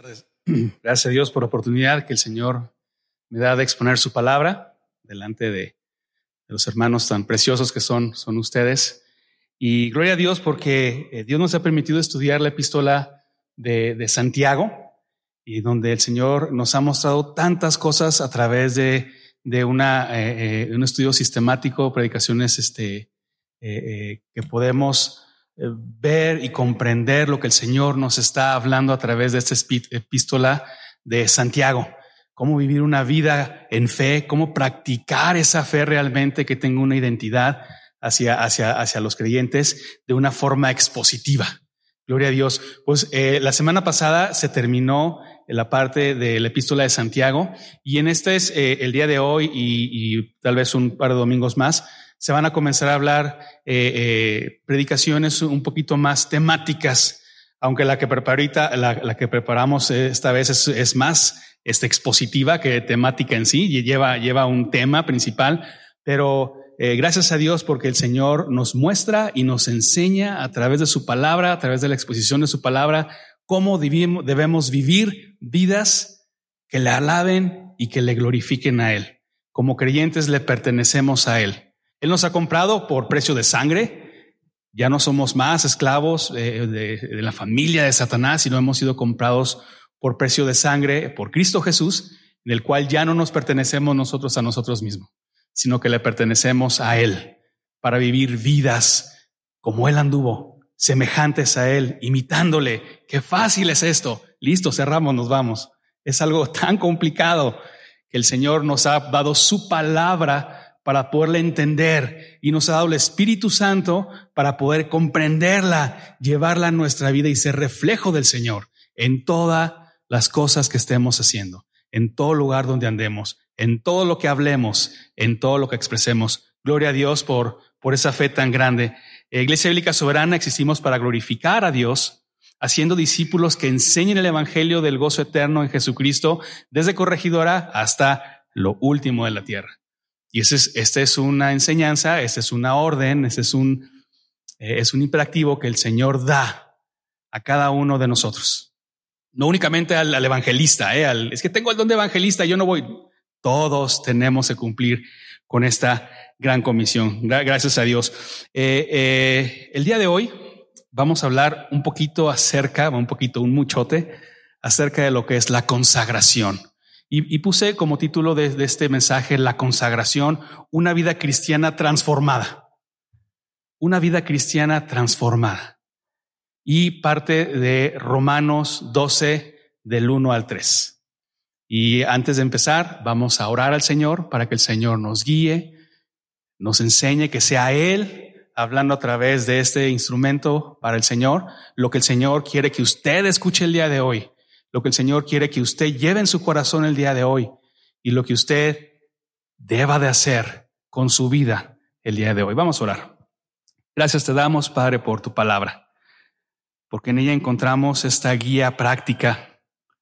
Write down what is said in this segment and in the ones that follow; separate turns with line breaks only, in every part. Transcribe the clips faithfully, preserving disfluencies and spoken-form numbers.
tardes. Gracias a Dios por la oportunidad que el Señor me da de exponer su palabra delante de, de los hermanos tan preciosos que son, son ustedes. Y gloria a Dios porque Dios nos ha permitido estudiar la epístola de, de Santiago, y donde el Señor nos ha mostrado tantas cosas a través de, de una, eh, un estudio sistemático, predicaciones este, eh, eh, que podemos ver y comprender lo que el Señor nos está hablando a través de esta epístola de Santiago. Cómo vivir una vida en fe, cómo practicar esa fe realmente que tenga una identidad hacia, hacia, hacia los creyentes de una forma expositiva. Gloria a Dios. Pues eh, la semana pasada se terminó la parte de la epístola de Santiago, y en este es eh, el día de hoy y, y tal vez un par de domingos más se van a comenzar a hablar eh, eh, predicaciones un poquito más temáticas, aunque la que, preparita, la, la que preparamos esta vez es, es más este, expositiva que temática en sí, y lleva, lleva un tema principal, pero eh, gracias a Dios porque el Señor nos muestra y nos enseña a través de su palabra, a través de la exposición de su palabra, cómo debemos, debemos vivir vidas que le alaben y que le glorifiquen a Él. Como creyentes le pertenecemos a Él. Él nos ha comprado por precio de sangre. Ya no somos más esclavos de, de, de la familia de Satanás, sino hemos sido comprados por precio de sangre por Cristo Jesús, en el cual ya no nos pertenecemos nosotros a nosotros mismos, sino que le pertenecemos a Él para vivir vidas como Él anduvo, semejantes a Él, imitándole. Qué fácil es esto. Listo, cerramos, nos vamos. Es algo tan complicado que el Señor nos ha dado su palabra para poderla entender, y nos ha dado el Espíritu Santo para poder comprenderla, llevarla a nuestra vida y ser reflejo del Señor en todas las cosas que estemos haciendo, en todo lugar donde andemos, en todo lo que hablemos, en todo lo que expresemos. Gloria a Dios por, por esa fe tan grande. Iglesia Bíblica Soberana existimos para glorificar a Dios, haciendo discípulos que enseñen el evangelio del gozo eterno en Jesucristo, desde corregidora hasta lo último de la tierra. Y ese es, esta es una enseñanza, esta es una orden, este es un, eh, es un imperativo que el Señor da a cada uno de nosotros. No únicamente al, al evangelista, eh, al, es que tengo el don de evangelista, yo no voy. Todos tenemos que cumplir con esta gran comisión. Gracias a Dios. Eh, eh, el día de hoy vamos a hablar un poquito acerca, un poquito, un muchote, acerca de lo que es la consagración. Y, y puse como título de, de este mensaje, la consagración, una vida cristiana transformada. Una vida cristiana transformada. Y parte de Romanos doce, del uno al tres. Y antes de empezar, vamos a orar al Señor para que el Señor nos guíe, nos enseñe, que sea Él hablando a través de este instrumento para el Señor, lo que el Señor quiere que usted escuche el día de hoy. Lo que el Señor quiere que usted lleve en su corazón el día de hoy, y lo que usted deba de hacer con su vida el día de hoy. Vamos a orar. Gracias te damos, Padre, por tu palabra, porque en ella encontramos esta guía práctica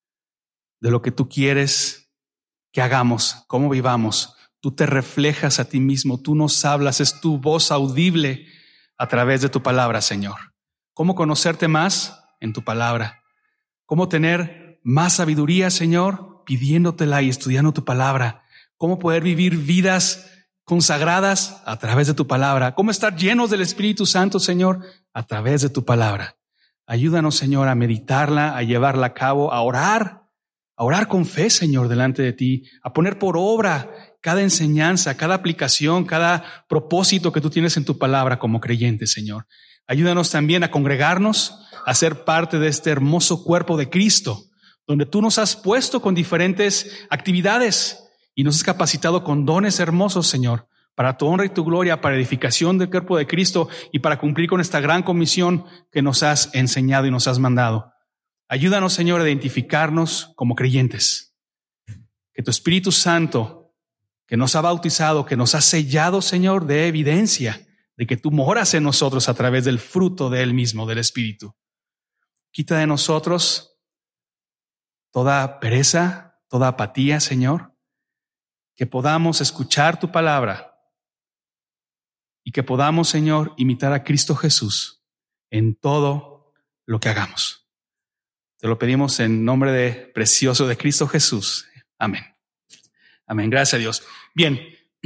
de lo que tú quieres que hagamos, cómo vivamos. Tú te reflejas a ti mismo, tú nos hablas, es tu voz audible a través de tu palabra, Señor. ¿Cómo conocerte más? En tu palabra. ¿Cómo tener más sabiduría, Señor? Pidiéndotela y estudiando tu palabra. ¿Cómo poder vivir vidas consagradas? A través de tu palabra. ¿Cómo estar llenos del Espíritu Santo, Señor? A través de tu palabra. Ayúdanos, Señor, a meditarla, a llevarla a cabo, a orar, a orar con fe, Señor, delante de ti, a poner por obra cada enseñanza, cada aplicación, cada propósito que tú tienes en tu palabra como creyentes, Señor. Ayúdanos también a congregarnos, a ser parte de este hermoso cuerpo de Cristo, donde tú nos has puesto con diferentes actividades y nos has capacitado con dones hermosos, Señor, para tu honra y tu gloria, para edificación del cuerpo de Cristo y para cumplir con esta gran comisión que nos has enseñado y nos has mandado. Ayúdanos, Señor, a identificarnos como creyentes. Que tu Espíritu Santo, que nos ha bautizado, que nos ha sellado, Señor, dé evidencia de que tú moras en nosotros a través del fruto de Él mismo, del Espíritu. Quita de nosotros toda pereza, toda apatía, Señor, que podamos escuchar tu palabra y que podamos, Señor, imitar a Cristo Jesús en todo lo que hagamos. Te lo pedimos en nombre de precioso de Cristo Jesús. Amén. Amén. Gracias a Dios. Bien.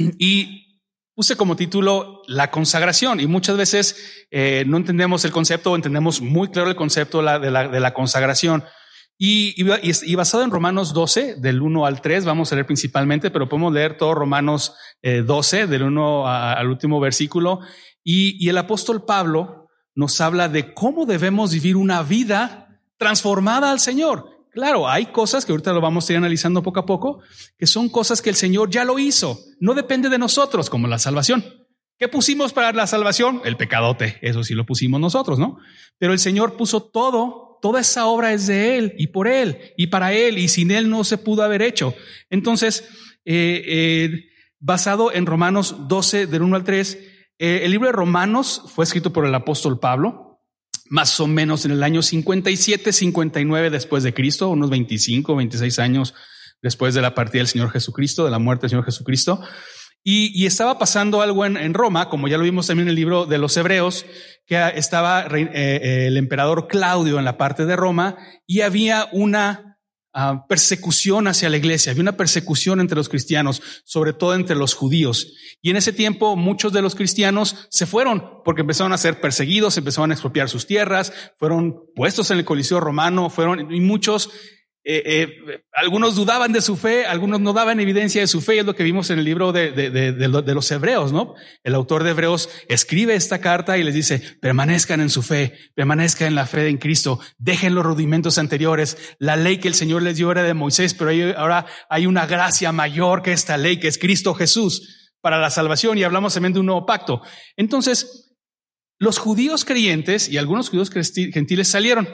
Y puse como título la consagración, y muchas veces eh, no entendemos el concepto, o entendemos muy claro el concepto de la, de la, de la consagración. Y, y, y basado en Romanos doce, del uno al tres, vamos a leer principalmente, pero podemos leer todo Romanos eh, doce, del uno a, al último versículo. Y, y el apóstol Pablo nos habla de cómo debemos vivir una vida transformada al Señor. Claro, hay cosas que ahorita lo vamos a ir analizando poco a poco, que son cosas que el Señor ya lo hizo. No depende de nosotros, como la salvación. ¿Qué pusimos para la salvación? El pecadote. Eso sí lo pusimos nosotros, ¿no? Pero el Señor puso todo, toda esa obra es de Él y por Él y para Él, y sin Él no se pudo haber hecho. Entonces, eh, eh, basado en Romanos doce, del uno al tres, eh, el libro de Romanos fue escrito por el apóstol Pablo, más o menos en el año cincuenta y siete, cincuenta y nueve después de Cristo, unos veinticinco, veintiséis años después de la partida del Señor Jesucristo, de la muerte del Señor Jesucristo. Y, y estaba pasando algo en, en Roma, como ya lo vimos también en el libro de los Hebreos, que estaba eh, eh, el emperador Claudio en la parte de Roma, y había una Uh, persecución hacia la iglesia, había una persecución entre los cristianos, sobre todo entre los judíos. Y en ese tiempo muchos de los cristianos se fueron porque empezaron a ser perseguidos, empezaron a expropiar sus tierras, fueron puestos en el Coliseo romano, fueron y muchos, eh, eh, algunos dudaban de su fe, algunos no daban evidencia de su fe. Es lo que vimos en el libro de, de, de, de, de los Hebreos, ¿no? El autor de Hebreos escribe esta carta y les dice: permanezcan en su fe, permanezcan en la fe en Cristo, dejen los rudimentos anteriores. La ley que el Señor les dio era de Moisés, pero hay, ahora hay una gracia mayor que esta ley, que es Cristo Jesús, para la salvación. Y hablamos también de un nuevo pacto. Entonces, los judíos creyentes y algunos judíos gentiles salieron.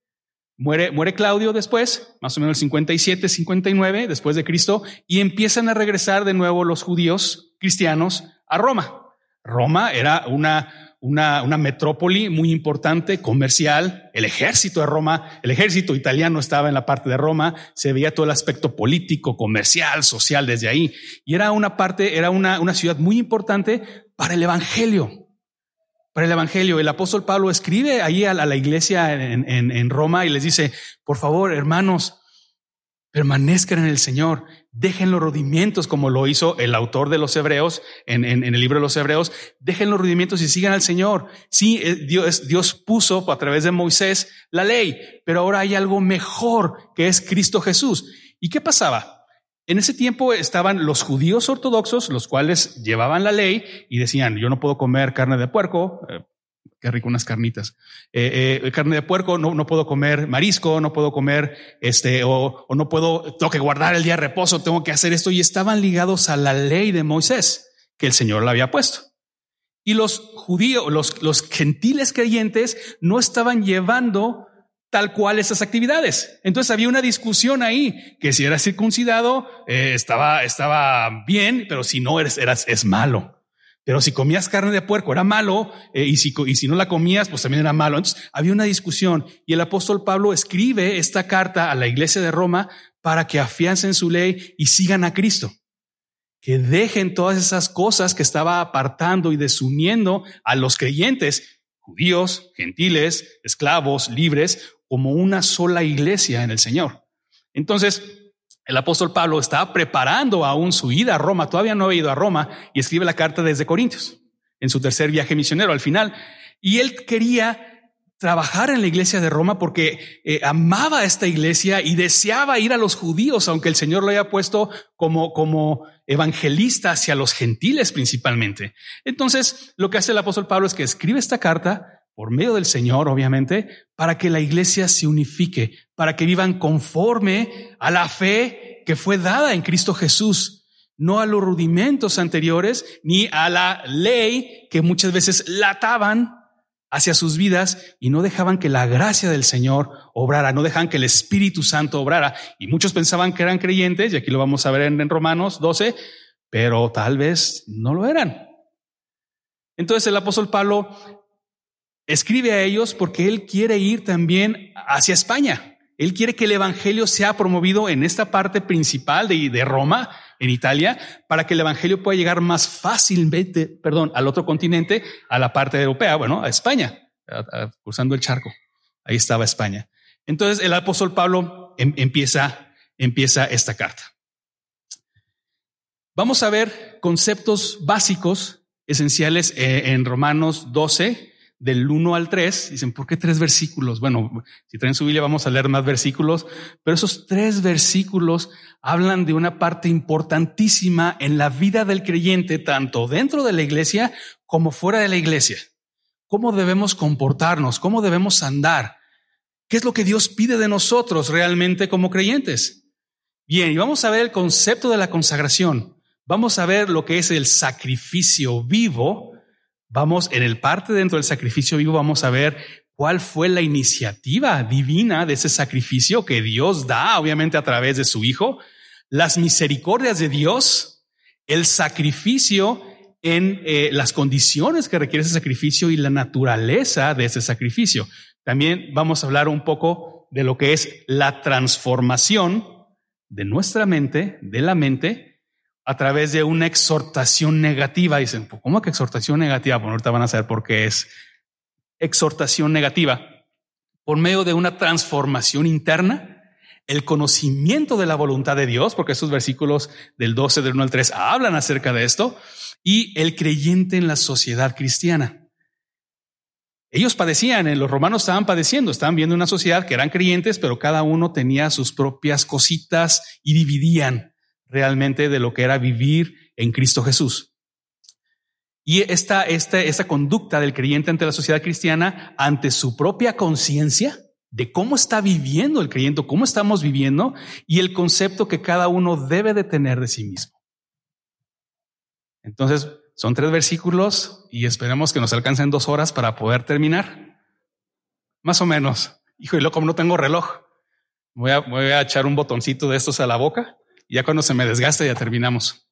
Muere, muere Claudio después, más o menos el cincuenta y siete, cincuenta y nueve después de Cristo, y empiezan a regresar de nuevo los judíos cristianos a Roma. Roma era una, una, una metrópoli muy importante, comercial. El ejército de Roma, el ejército italiano estaba en la parte de Roma, se veía todo el aspecto político, comercial, social desde ahí. Y era una parte, era una, una ciudad muy importante para el evangelio. Para el evangelio, el apóstol Pablo escribe ahí a la iglesia en, en, en Roma y les dice: por favor, hermanos, permanezcan en el Señor, dejen los rudimientos, como lo hizo el autor de los Hebreos en, en, en el libro de los Hebreos. Dejen los rudimientos y sigan al Señor. Sí, Dios, Dios puso a través de Moisés la ley, pero ahora hay algo mejor, que es Cristo Jesús. ¿Y qué pasaba? En ese tiempo estaban los judíos ortodoxos, los cuales llevaban la ley y decían: yo no puedo comer carne de puerco, eh, qué rico unas carnitas, eh, eh, carne de puerco, no, no puedo comer marisco, no puedo comer este, o, o no puedo, tengo que guardar el día de reposo, tengo que hacer esto. Y estaban ligados a la ley de Moisés que el Señor le había puesto. Y los judíos, los, los gentiles creyentes no estaban llevando tal cual esas actividades. Entonces había una discusión ahí, que si eras circuncidado eh, estaba, estaba bien, pero si no eres, eras, es malo. Pero si comías carne de puerco era malo, eh, y, si, y si no la comías, pues también era malo. Entonces había una discusión, y el apóstol Pablo escribe esta carta a la iglesia de Roma para que afiancen su ley y sigan a Cristo. Que dejen todas esas cosas que estaba apartando y desuniendo a los creyentes, judíos, gentiles, esclavos, libres, como una sola iglesia en el Señor. Entonces, el apóstol Pablo estaba preparando aún su ida a Roma, todavía no había ido a Roma, y escribe la carta desde Corintios, en su tercer viaje misionero al final. Y él quería trabajar en la iglesia de Roma porque eh, amaba a esta iglesia y deseaba ir a los judíos, aunque el Señor lo haya puesto como, como evangelista hacia los gentiles principalmente. Entonces, lo que hace el apóstol Pablo es que escribe esta carta por medio del Señor, obviamente, para que la iglesia se unifique, para que vivan conforme a la fe que fue dada en Cristo Jesús, no a los rudimentos anteriores, ni a la ley que muchas veces la ataban hacia sus vidas y no dejaban que la gracia del Señor obrara, no dejaban que el Espíritu Santo obrara. Y muchos pensaban que eran creyentes, y aquí lo vamos a ver en, en Romanos doce, pero tal vez no lo eran. Entonces el apóstol Pablo escribe a ellos porque él quiere ir también hacia España. Él quiere que el evangelio sea promovido en esta parte principal de, de Roma, en Italia, para que el evangelio pueda llegar más fácilmente, perdón, al otro continente, a la parte europea, bueno, a España, a, a, cruzando el charco. Ahí estaba España. Entonces el apóstol Pablo em, empieza, empieza esta carta. Vamos a ver conceptos básicos, esenciales eh, en Romanos doce, del uno al tres. Dicen, ¿por qué tres versículos? Bueno, si traen su Biblia vamos a leer más versículos, pero esos tres versículos hablan de una parte importantísima en la vida del creyente, tanto dentro de la iglesia como fuera de la iglesia. ¿Cómo debemos comportarnos? ¿Cómo debemos andar? ¿Qué es lo que Dios pide de nosotros realmente como creyentes? Bien, y vamos a ver el concepto de la consagración. Vamos a ver lo que es el sacrificio vivo. Vamos, en el parte dentro del sacrificio vivo, vamos a ver cuál fue la iniciativa divina de ese sacrificio que Dios da, obviamente a través de su Hijo, las misericordias de Dios, el sacrificio en eh, las condiciones que requiere ese sacrificio y la naturaleza de ese sacrificio. También vamos a hablar un poco de lo que es la transformación de nuestra mente, de la mente, a través de una exhortación negativa. Dicen, ¿cómo que exhortación negativa? Bueno, ahorita van a saber por qué es exhortación negativa. Por medio de una transformación interna, el conocimiento de la voluntad de Dios, porque esos versículos del doce, del uno al tres, hablan acerca de esto, y el creyente en la sociedad cristiana. Ellos padecían, los romanos estaban padeciendo, estaban viendo una sociedad que eran creyentes, pero cada uno tenía sus propias cositas y dividían realmente de lo que era vivir en Cristo Jesús. Y esta, esta, esta conducta del creyente ante la sociedad cristiana, ante su propia conciencia de cómo está viviendo el creyente, cómo estamos viviendo, y el concepto que cada uno debe de tener de sí mismo. Entonces, son tres versículos y esperemos que nos alcancen dos horas para poder terminar. Más o menos. Hijo, y luego como no tengo reloj, voy a, voy a echar un botoncito de estos a la boca. Y ya cuando se me desgaste ya terminamos.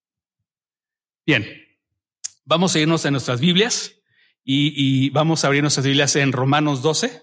Bien, vamos a irnos en nuestras Biblias y, y vamos a abrir nuestras Biblias en Romanos doce.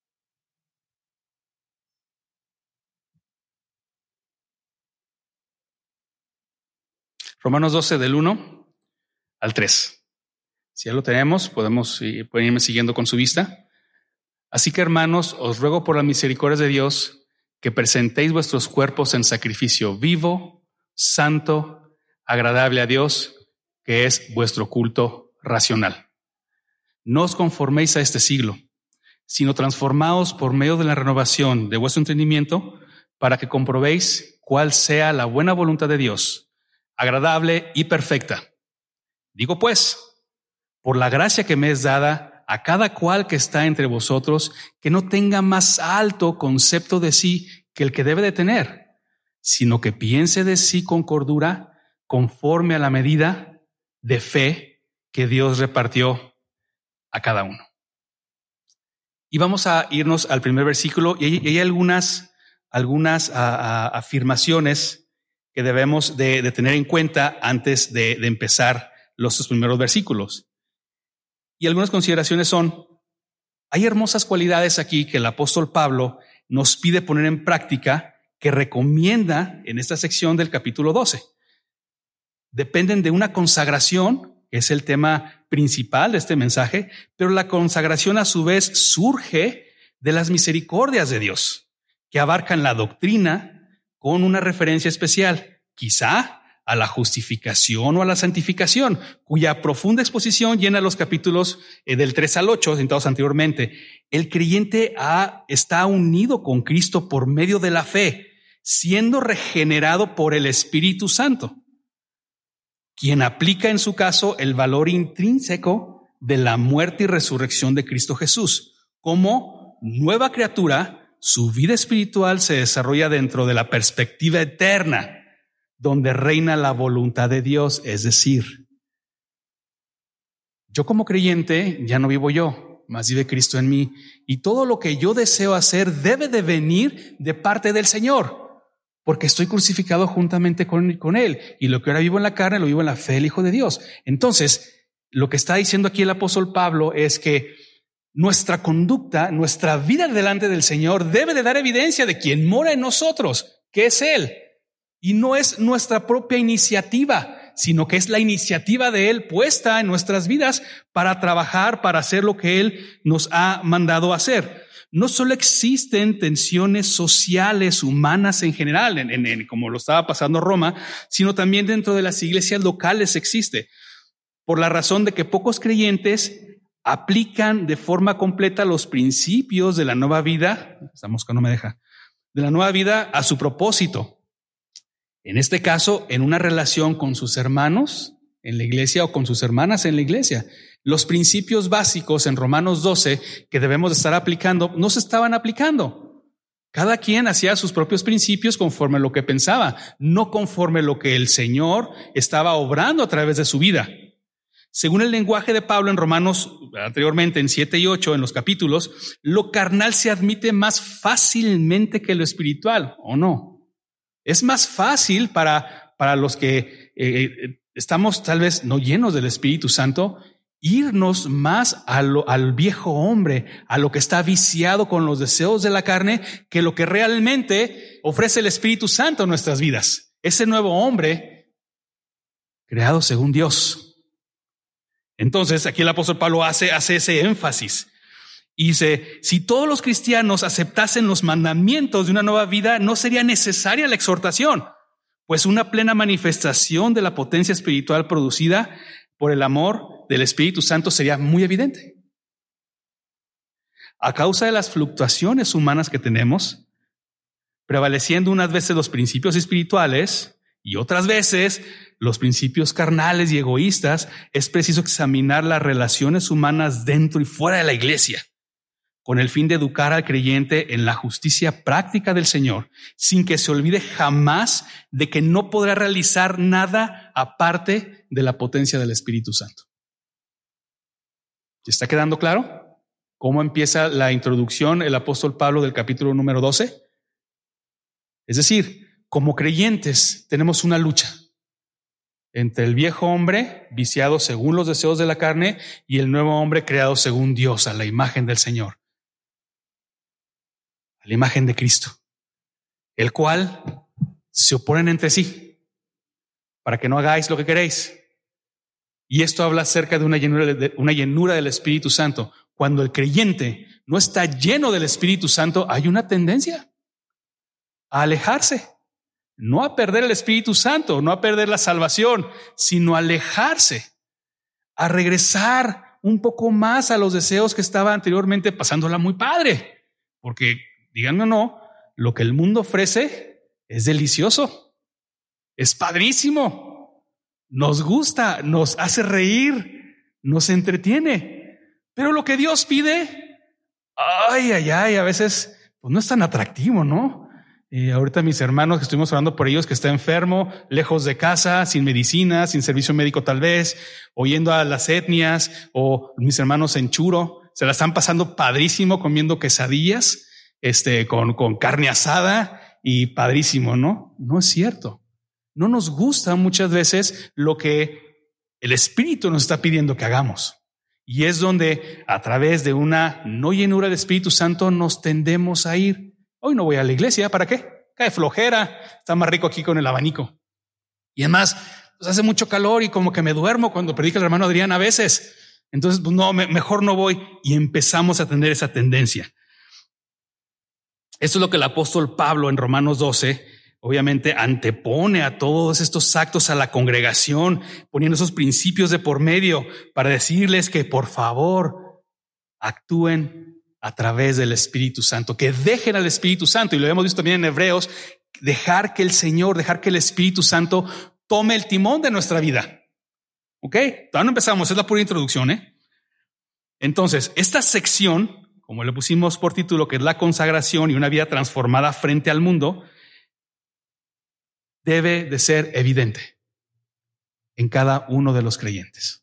Romanos doce del uno al tres. Si ya lo tenemos, podemos pueden irme siguiendo con su vista. Así que, hermanos, os ruego por las misericordias de Dios que presentéis vuestros cuerpos en sacrificio vivo, santo, agradable a Dios, que es vuestro culto racional. No os conforméis a este siglo, sino transformaos por medio de la renovación de vuestro entendimiento para que comprobéis cuál sea la buena voluntad de Dios, agradable y perfecta. Digo pues, por la gracia que me es dada, a cada cual que está entre vosotros, que no tenga más alto concepto de sí que el que debe de tener, sino que piense de sí con cordura, conforme a la medida de fe que Dios repartió a cada uno. Y vamos a irnos al primer versículo, y hay, y hay algunas, algunas a, a, afirmaciones que debemos de, de tener en cuenta antes de, de empezar los sus primeros versículos. Y algunas consideraciones son, hay hermosas cualidades aquí que el apóstol Pablo nos pide poner en práctica, que recomienda en esta sección del capítulo doce. Dependen de una consagración, que es el tema principal de este mensaje, pero la consagración a su vez surge de las misericordias de Dios, que abarcan la doctrina con una referencia especial, quizá a la justificación o a la santificación, cuya profunda exposición llena los capítulos eh, del tres al ocho, citados anteriormente. El creyente ha, está unido con Cristo por medio de la fe, siendo regenerado por el Espíritu Santo, quien aplica en su caso el valor intrínseco de la muerte y resurrección de Cristo Jesús. Como nueva criatura, su vida espiritual se desarrolla dentro de la perspectiva eterna, donde reina la voluntad de Dios, es decir, yo como creyente ya no vivo yo, mas vive Cristo en mí, y todo lo que yo deseo hacer debe de venir de parte del Señor, porque estoy crucificado juntamente con, con Él, y lo que ahora vivo en la carne lo vivo en la fe del Hijo de Dios. Entonces, lo que está diciendo aquí el apóstol Pablo es que nuestra conducta, nuestra vida delante del Señor debe de dar evidencia de quien mora en nosotros, que es Él. Y no es nuestra propia iniciativa, sino que es la iniciativa de Él puesta en nuestras vidas para trabajar, para hacer lo que Él nos ha mandado hacer. no solo existen tensiones sociales, humanas en general, en, en, en, como lo estaba pasando Roma, sino también dentro de las iglesias locales existe, por la razón de que pocos creyentes aplican de forma completa los principios de la nueva vida, esta mosca no me deja, de la nueva vida a su propósito. En este caso, en una relación con sus hermanos en la iglesia o con sus hermanas en la iglesia. Los principios básicos en Romanos doce que debemos de estar aplicando no se estaban aplicando. Cada quien hacía sus propios principios conforme a lo que pensaba, no conforme a lo que el Señor estaba obrando a través de su vida. Según el lenguaje de Pablo en Romanos, anteriormente en siete y ocho, en los capítulos, lo carnal se admite más fácilmente que lo espiritual, ¿o no? Es más fácil para, para los que eh, estamos tal vez no llenos del Espíritu Santo, irnos más a lo, al viejo hombre, a lo que está viciado con los deseos de la carne, que lo que realmente ofrece el Espíritu Santo en nuestras vidas. Ese nuevo hombre creado según Dios. Entonces, aquí el apóstol Pablo hace, hace ese énfasis y dice, si todos los cristianos aceptasen los mandamientos de una nueva vida, no sería necesaria la exhortación, pues una plena manifestación de la potencia espiritual producida por el amor del Espíritu Santo sería muy evidente. A causa de las fluctuaciones humanas que tenemos, prevaleciendo unas veces los principios espirituales y otras veces los principios carnales y egoístas, es preciso examinar las relaciones humanas dentro y fuera de la iglesia, con el fin de educar al creyente en la justicia práctica del Señor, sin que se olvide jamás de que no podrá realizar nada aparte de la potencia del Espíritu Santo. ¿Te está quedando claro cómo empieza la introducción el apóstol Pablo del capítulo número doce? Es decir, como creyentes tenemos una lucha entre el viejo hombre viciado según los deseos de la carne y el nuevo hombre creado según Dios, a la imagen del Señor, a la imagen de Cristo, el cual se oponen entre sí para que no hagáis lo que queréis. Y esto habla acerca de una llenura, de una llenura del Espíritu Santo. Cuando el creyente no está lleno del Espíritu Santo, hay una tendencia a alejarse. No a perder el Espíritu Santo, no a perder la salvación, sino a alejarse, a regresar un poco más a los deseos que estaba anteriormente pasándola muy padre. Porque, díganme o no, lo que el mundo ofrece es delicioso, es padrísimo, nos gusta, nos hace reír, nos entretiene. Pero lo que Dios pide, ay, ay, ay, a veces pues no es tan atractivo, ¿no? Y ahorita mis hermanos que estuvimos hablando por ellos, que está enfermo, lejos de casa, sin medicina, sin servicio médico tal vez, o yendo a las etnias, o mis hermanos en Churo, se la están pasando padrísimo comiendo quesadillas, este, con, con carne asada y padrísimo, ¿no? No es cierto. No nos gusta muchas veces lo que el Espíritu nos está pidiendo que hagamos. Y es donde a través de una no llenura del Espíritu Santo nos tendemos a ir. Hoy no voy a la iglesia, ¿para qué? Cae flojera, está más rico aquí con el abanico. Y además, pues hace mucho calor y como que me duermo cuando predica el hermano Adrián a veces. Entonces, pues no, me, mejor no voy. Y empezamos a tener esa tendencia. Esto es lo que el apóstol Pablo en Romanos doce, obviamente antepone a todos estos actos a la congregación, poniendo esos principios de por medio para decirles que por favor actúen a través del Espíritu Santo, que dejen al Espíritu Santo, y lo hemos visto también en Hebreos, dejar que el Señor, dejar que el Espíritu Santo tome el timón de nuestra vida. ¿Ok? Todavía no empezamos, es la pura introducción, ¿eh? Entonces, esta sección, como le pusimos por título, que es la consagración y una vida transformada frente al mundo, debe de ser evidente en cada uno de los creyentes.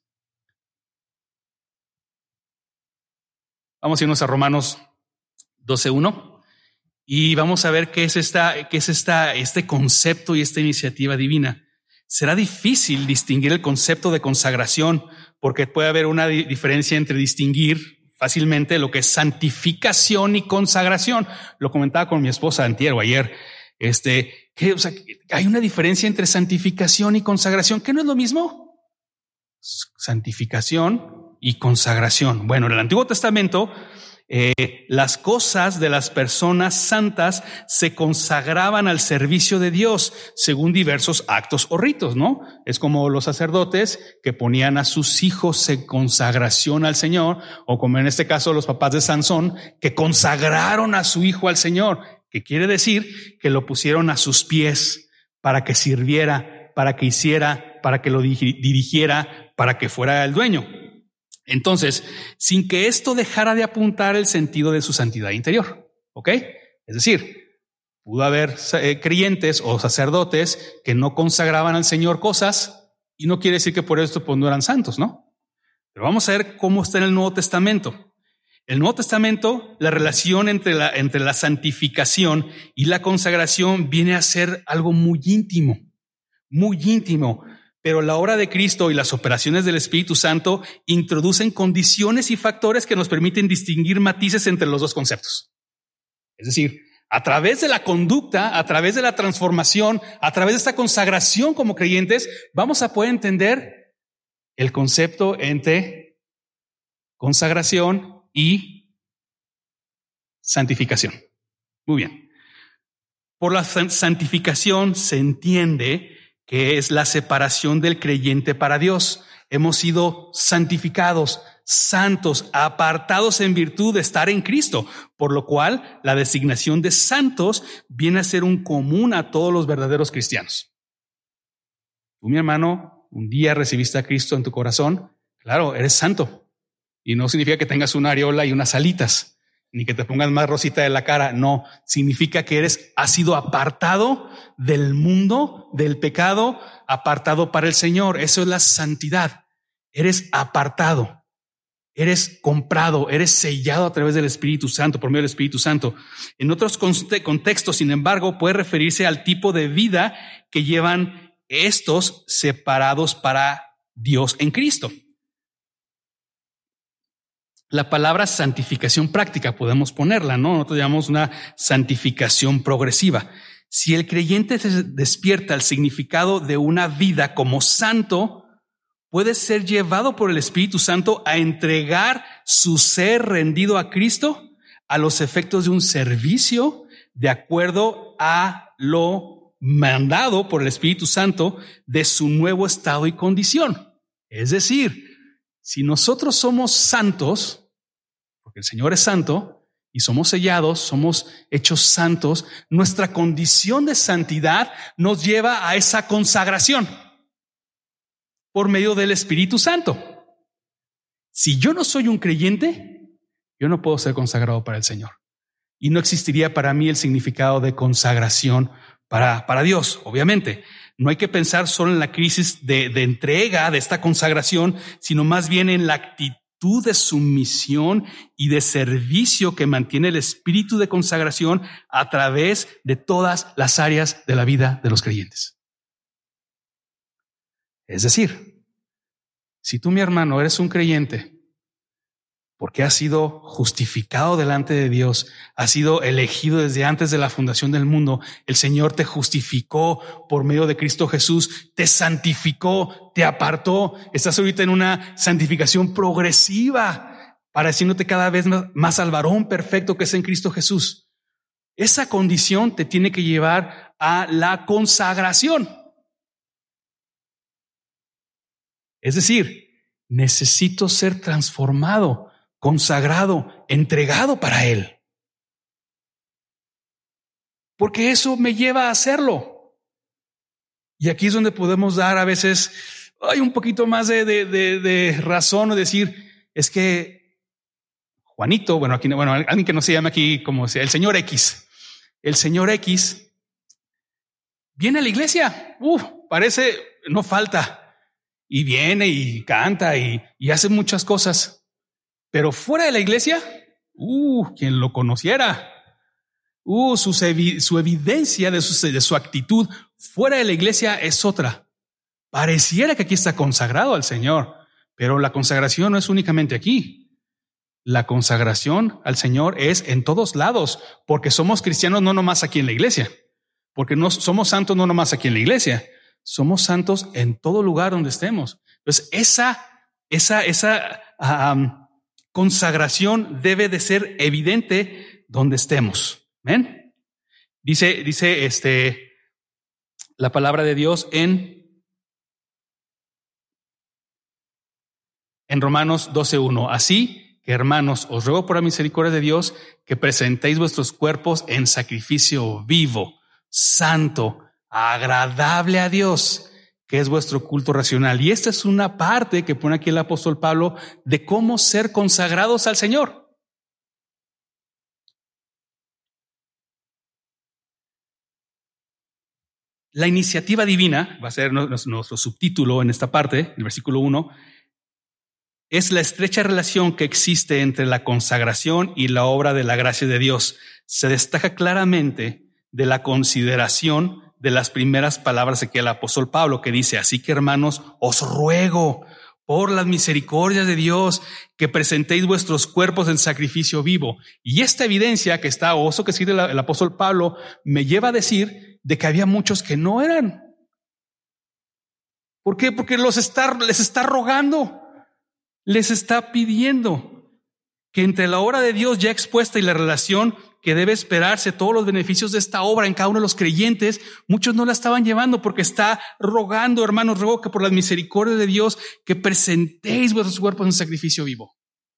Vamos a irnos a Romanos doce uno y vamos a ver qué es esta, qué es esta, este concepto y esta iniciativa divina. Será difícil distinguir el concepto de consagración porque puede haber una di- diferencia entre distinguir fácilmente lo que es santificación y consagración. Lo comentaba con mi esposa antier o ayer. Este, que, o sea, hay una diferencia entre santificación y consagración. ¿Qué no es lo mismo? Santificación y consagración. Bueno, en el Antiguo Testamento, eh, las cosas de las personas santas se consagraban al servicio de Dios según diversos actos o ritos, ¿no? Es como los sacerdotes que ponían a sus hijos en consagración al Señor, o como en este caso los papás de Sansón, que consagraron a su hijo al Señor, que quiere decir que lo pusieron a sus pies para que sirviera, para que hiciera, para que lo dirigiera, para que fuera el dueño. Entonces, sin que esto dejara de apuntar el sentido de su santidad interior, ¿ok? Es decir, pudo haber eh, creyentes o sacerdotes que no consagraban al Señor cosas, y no quiere decir que por esto pues, no eran santos, ¿no? Pero vamos a ver cómo está en el Nuevo Testamento. El Nuevo Testamento, la relación entre la, entre la santificación y la consagración viene a ser algo muy íntimo, muy íntimo. Pero la obra de Cristo y las operaciones del Espíritu Santo introducen condiciones y factores que nos permiten distinguir matices entre los dos conceptos. Es decir, a través de la conducta, a través de la transformación, a través de esta consagración como creyentes, vamos a poder entender el concepto entre consagración y santificación. Muy bien. Por la santificación se entiende que es la separación del creyente para Dios. Hemos sido santificados, santos, apartados en virtud de estar en Cristo, por lo cual la designación de santos viene a ser un común a todos los verdaderos cristianos. Tú, mi hermano, un día recibiste a Cristo en tu corazón, claro, eres santo, y no significa que tengas una areola y unas alitas, ni que te pongas más rosita de la cara. No, significa que eres, has sido apartado del mundo, del pecado, apartado para el Señor. Eso es la santidad. Eres apartado, eres comprado, eres sellado a través del Espíritu Santo, por medio del Espíritu Santo. En otros contextos, sin embargo, puede referirse al tipo de vida que llevan estos separados para Dios en Cristo. La palabra santificación práctica podemos ponerla, ¿no? Nosotros llamamos una santificación progresiva. Si el creyente despierta el significado de una vida como santo, puede ser llevado por el Espíritu Santo a entregar su ser rendido a Cristo a los efectos de un servicio de acuerdo a lo mandado por el Espíritu Santo de su nuevo estado y condición. Es decir, si nosotros somos santos, porque el Señor es santo y somos sellados, somos hechos santos, nuestra condición de santidad nos lleva a esa consagración por medio del Espíritu Santo. Si yo no soy un creyente, yo no puedo ser consagrado para el Señor, y no existiría para mí el significado de consagración para, para Dios. Obviamente, no hay que pensar solo en la crisis de, de entrega de esta consagración, sino más bien en la actitud de sumisión y de servicio que mantiene el espíritu de consagración a través de todas las áreas de la vida de los creyentes. Es decir, si tú, mi hermano, eres un creyente porque has sido justificado delante de Dios, has sido elegido desde antes de la fundación del mundo, el Señor te justificó por medio de Cristo Jesús, te santificó, te apartó, estás ahorita en una santificación progresiva, pareciéndote cada vez más, más al varón perfecto que es en Cristo Jesús. Esa condición te tiene que llevar a la consagración. Es decir, necesito ser transformado, consagrado, entregado para Él. Porque eso me lleva a hacerlo. Y aquí es donde podemos dar a veces hay un poquito más de, de, de, de razón o decir, es que Juanito, bueno, aquí, bueno, alguien que no se llama aquí como sea, el señor X, el señor X viene a la iglesia, uf, parece, no falta, y viene y canta y, y hace muchas cosas. Pero fuera de la iglesia, uh, quien lo conociera, uh, su, su evidencia de su, de su actitud fuera de la iglesia es otra. Pareciera que aquí está consagrado al Señor, pero la consagración no es únicamente aquí. La consagración al Señor es en todos lados, porque somos cristianos no nomás aquí en la iglesia, porque no somos santos no nomás aquí en la iglesia, somos santos en todo lugar donde estemos. Entonces, esa, esa, esa, um, consagración debe de ser evidente donde estemos. ¿Ven? Dice, dice este, la palabra de Dios en, en Romanos doce uno. Así que, hermanos, os ruego por la misericordia de Dios que presentéis vuestros cuerpos en sacrificio vivo, santo, agradable a Dios, que es vuestro culto racional. Y esta es una parte que pone aquí el apóstol Pablo de cómo ser consagrados al Señor. La iniciativa divina, va a ser nuestro subtítulo en esta parte, el versículo uno, es la estrecha relación que existe entre la consagración y la obra de la gracia de Dios. Se destaca claramente de la consideración de las primeras palabras de que el apóstol Pablo, que dice: así que, hermanos, os ruego por las misericordias de Dios que presentéis vuestros cuerpos en sacrificio vivo. Y esta evidencia que está, o eso que escribe el apóstol Pablo, me lleva a decir de que había muchos que no eran. ¿Por qué? Porque los está, les está rogando, les está pidiendo que entre la obra de Dios ya expuesta y la relación que debe esperarse, todos los beneficios de esta obra en cada uno de los creyentes, muchos no la estaban llevando porque está rogando: hermanos, ruego que por las misericordias de Dios que presentéis vuestros cuerpos en sacrificio vivo.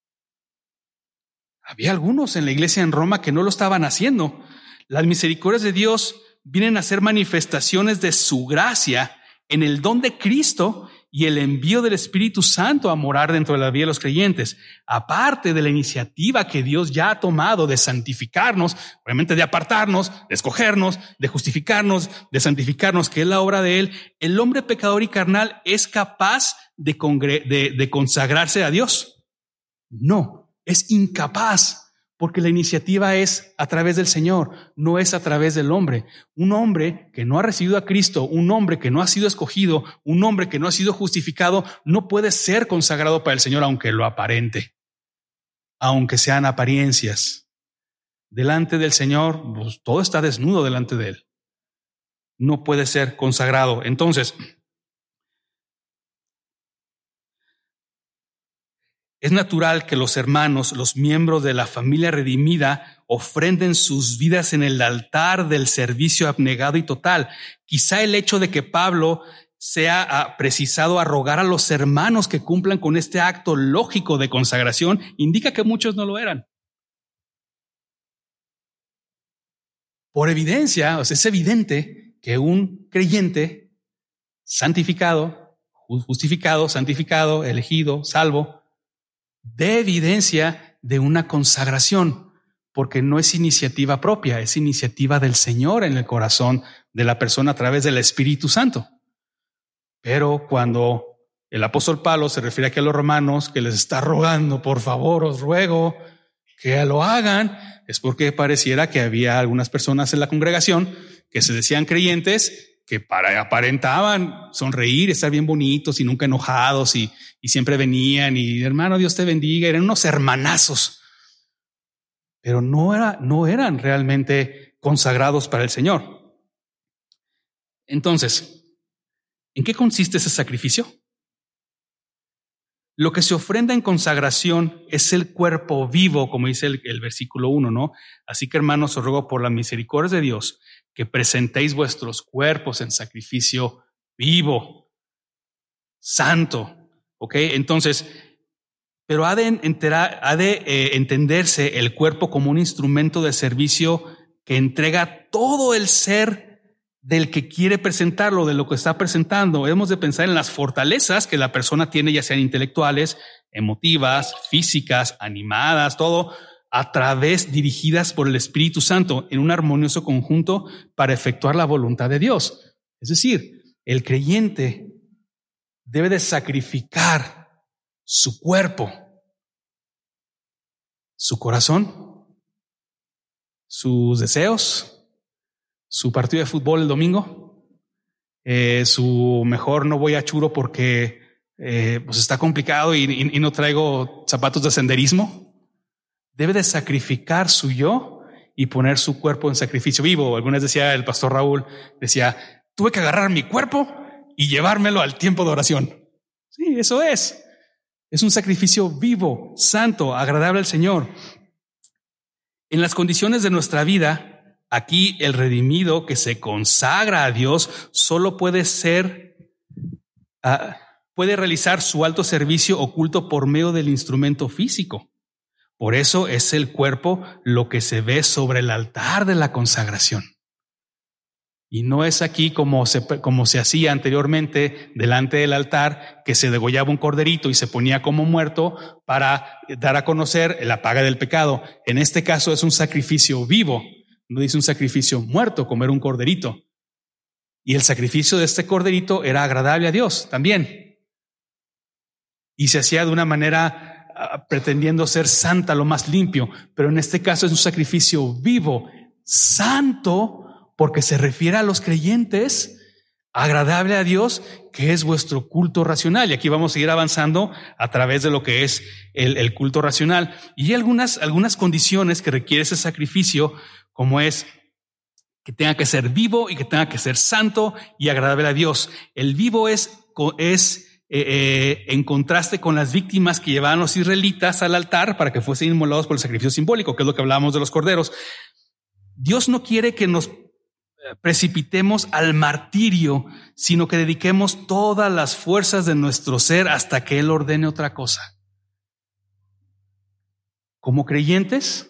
Había algunos en la iglesia en Roma que no lo estaban haciendo. Las misericordias de Dios vienen a ser manifestaciones de su gracia en el don de Cristo y el envío del Espíritu Santo a morar dentro de la vida de los creyentes. Aparte de la iniciativa que Dios ya ha tomado de santificarnos, obviamente de apartarnos, de escogernos, de justificarnos, de santificarnos, que es la obra de Él, el hombre pecador y carnal es capaz de, congre- de, de consagrarse a Dios. No, es incapaz. Porque la iniciativa es a través del Señor, no es a través del hombre. Un hombre que no ha recibido a Cristo, un hombre que no ha sido escogido, un hombre que no ha sido justificado, no puede ser consagrado para el Señor, aunque lo aparente, aunque sean apariencias. Delante del Señor, pues, todo está desnudo delante de Él. No puede ser consagrado. Entonces, es natural que los hermanos, los miembros de la familia redimida, ofrenden sus vidas en el altar del servicio abnegado y total. Quizá el hecho de que Pablo sea precisado a rogar a los hermanos que cumplan con este acto lógico de consagración indica que muchos no lo eran. Por evidencia, o sea, es evidente que un creyente santificado, justificado, santificado, elegido, salvo, de evidencia de una consagración, porque no es iniciativa propia, es iniciativa del Señor en el corazón de la persona a través del Espíritu Santo. Pero cuando el apóstol Pablo se refiere aquí a los romanos, que les está rogando: por favor, os ruego que lo hagan, es porque pareciera que había algunas personas en la congregación que se decían creyentes, que para, aparentaban sonreír, estar bien bonitos y nunca enojados, y, y siempre venían y: hermano, Dios te bendiga. Eran unos hermanazos, pero no, era, no eran realmente consagrados para el Señor. Entonces, ¿en qué consiste ese sacrificio? Lo que se ofrenda en consagración es el cuerpo vivo, como dice el, el versículo uno, ¿no? Así que, hermanos, os ruego por la misericordia de Dios que presentéis vuestros cuerpos en sacrificio vivo, santo. ¿Ok? Entonces, pero ha de, enterar, ha de eh, entenderse el cuerpo como un instrumento de servicio que entrega todo el ser del que quiere presentarlo, de lo que está presentando. Hemos de pensar en las fortalezas que la persona tiene, ya sean intelectuales, emotivas, físicas, animadas, todo a través, dirigidas por el Espíritu Santo en un armonioso conjunto para efectuar la voluntad de Dios. Es decir, el creyente debe de sacrificar su cuerpo, su corazón, sus deseos, su partido de fútbol el domingo, eh, su mejor no voy a churo porque eh, pues está complicado y, y, y no traigo zapatos de senderismo. Debe de sacrificar su yo y poner su cuerpo en sacrificio vivo. Algunas decía el pastor Raúl, decía: tuve que agarrar mi cuerpo y llevármelo al tiempo de oración. Sí, eso es. Es un sacrificio vivo, santo, agradable al Señor. En las condiciones de nuestra vida, aquí el redimido que se consagra a Dios solo puede ser, uh, puede realizar su alto servicio oculto por medio del instrumento físico. Por eso es el cuerpo lo que se ve sobre el altar de la consagración. Y no es aquí como se, como se hacía anteriormente delante del altar, que se degollaba un corderito y se ponía como muerto para dar a conocer la paga del pecado. En este caso es un sacrificio vivo, no dice un sacrificio muerto como era un corderito. Y el sacrificio de este corderito era agradable a Dios también. Y se hacía de una manera uh, pretendiendo ser santa, lo más limpio. Pero en este caso es un sacrificio vivo, santo, porque se refiere a los creyentes, agradable a Dios, que es vuestro culto racional. Y aquí vamos a seguir avanzando a través de lo que es el, el culto racional. Y hay algunas, algunas condiciones que requiere ese sacrificio, como es que tenga que ser vivo y que tenga que ser santo y agradable a Dios. El vivo es, es eh, eh, en contraste con las víctimas que llevaban los israelitas al altar para que fuesen inmolados por el sacrificio simbólico, que es lo que hablábamos de los corderos. Dios no quiere que nos precipitemos al martirio, sino que dediquemos todas las fuerzas de nuestro ser hasta que Él ordene otra cosa. Como creyentes,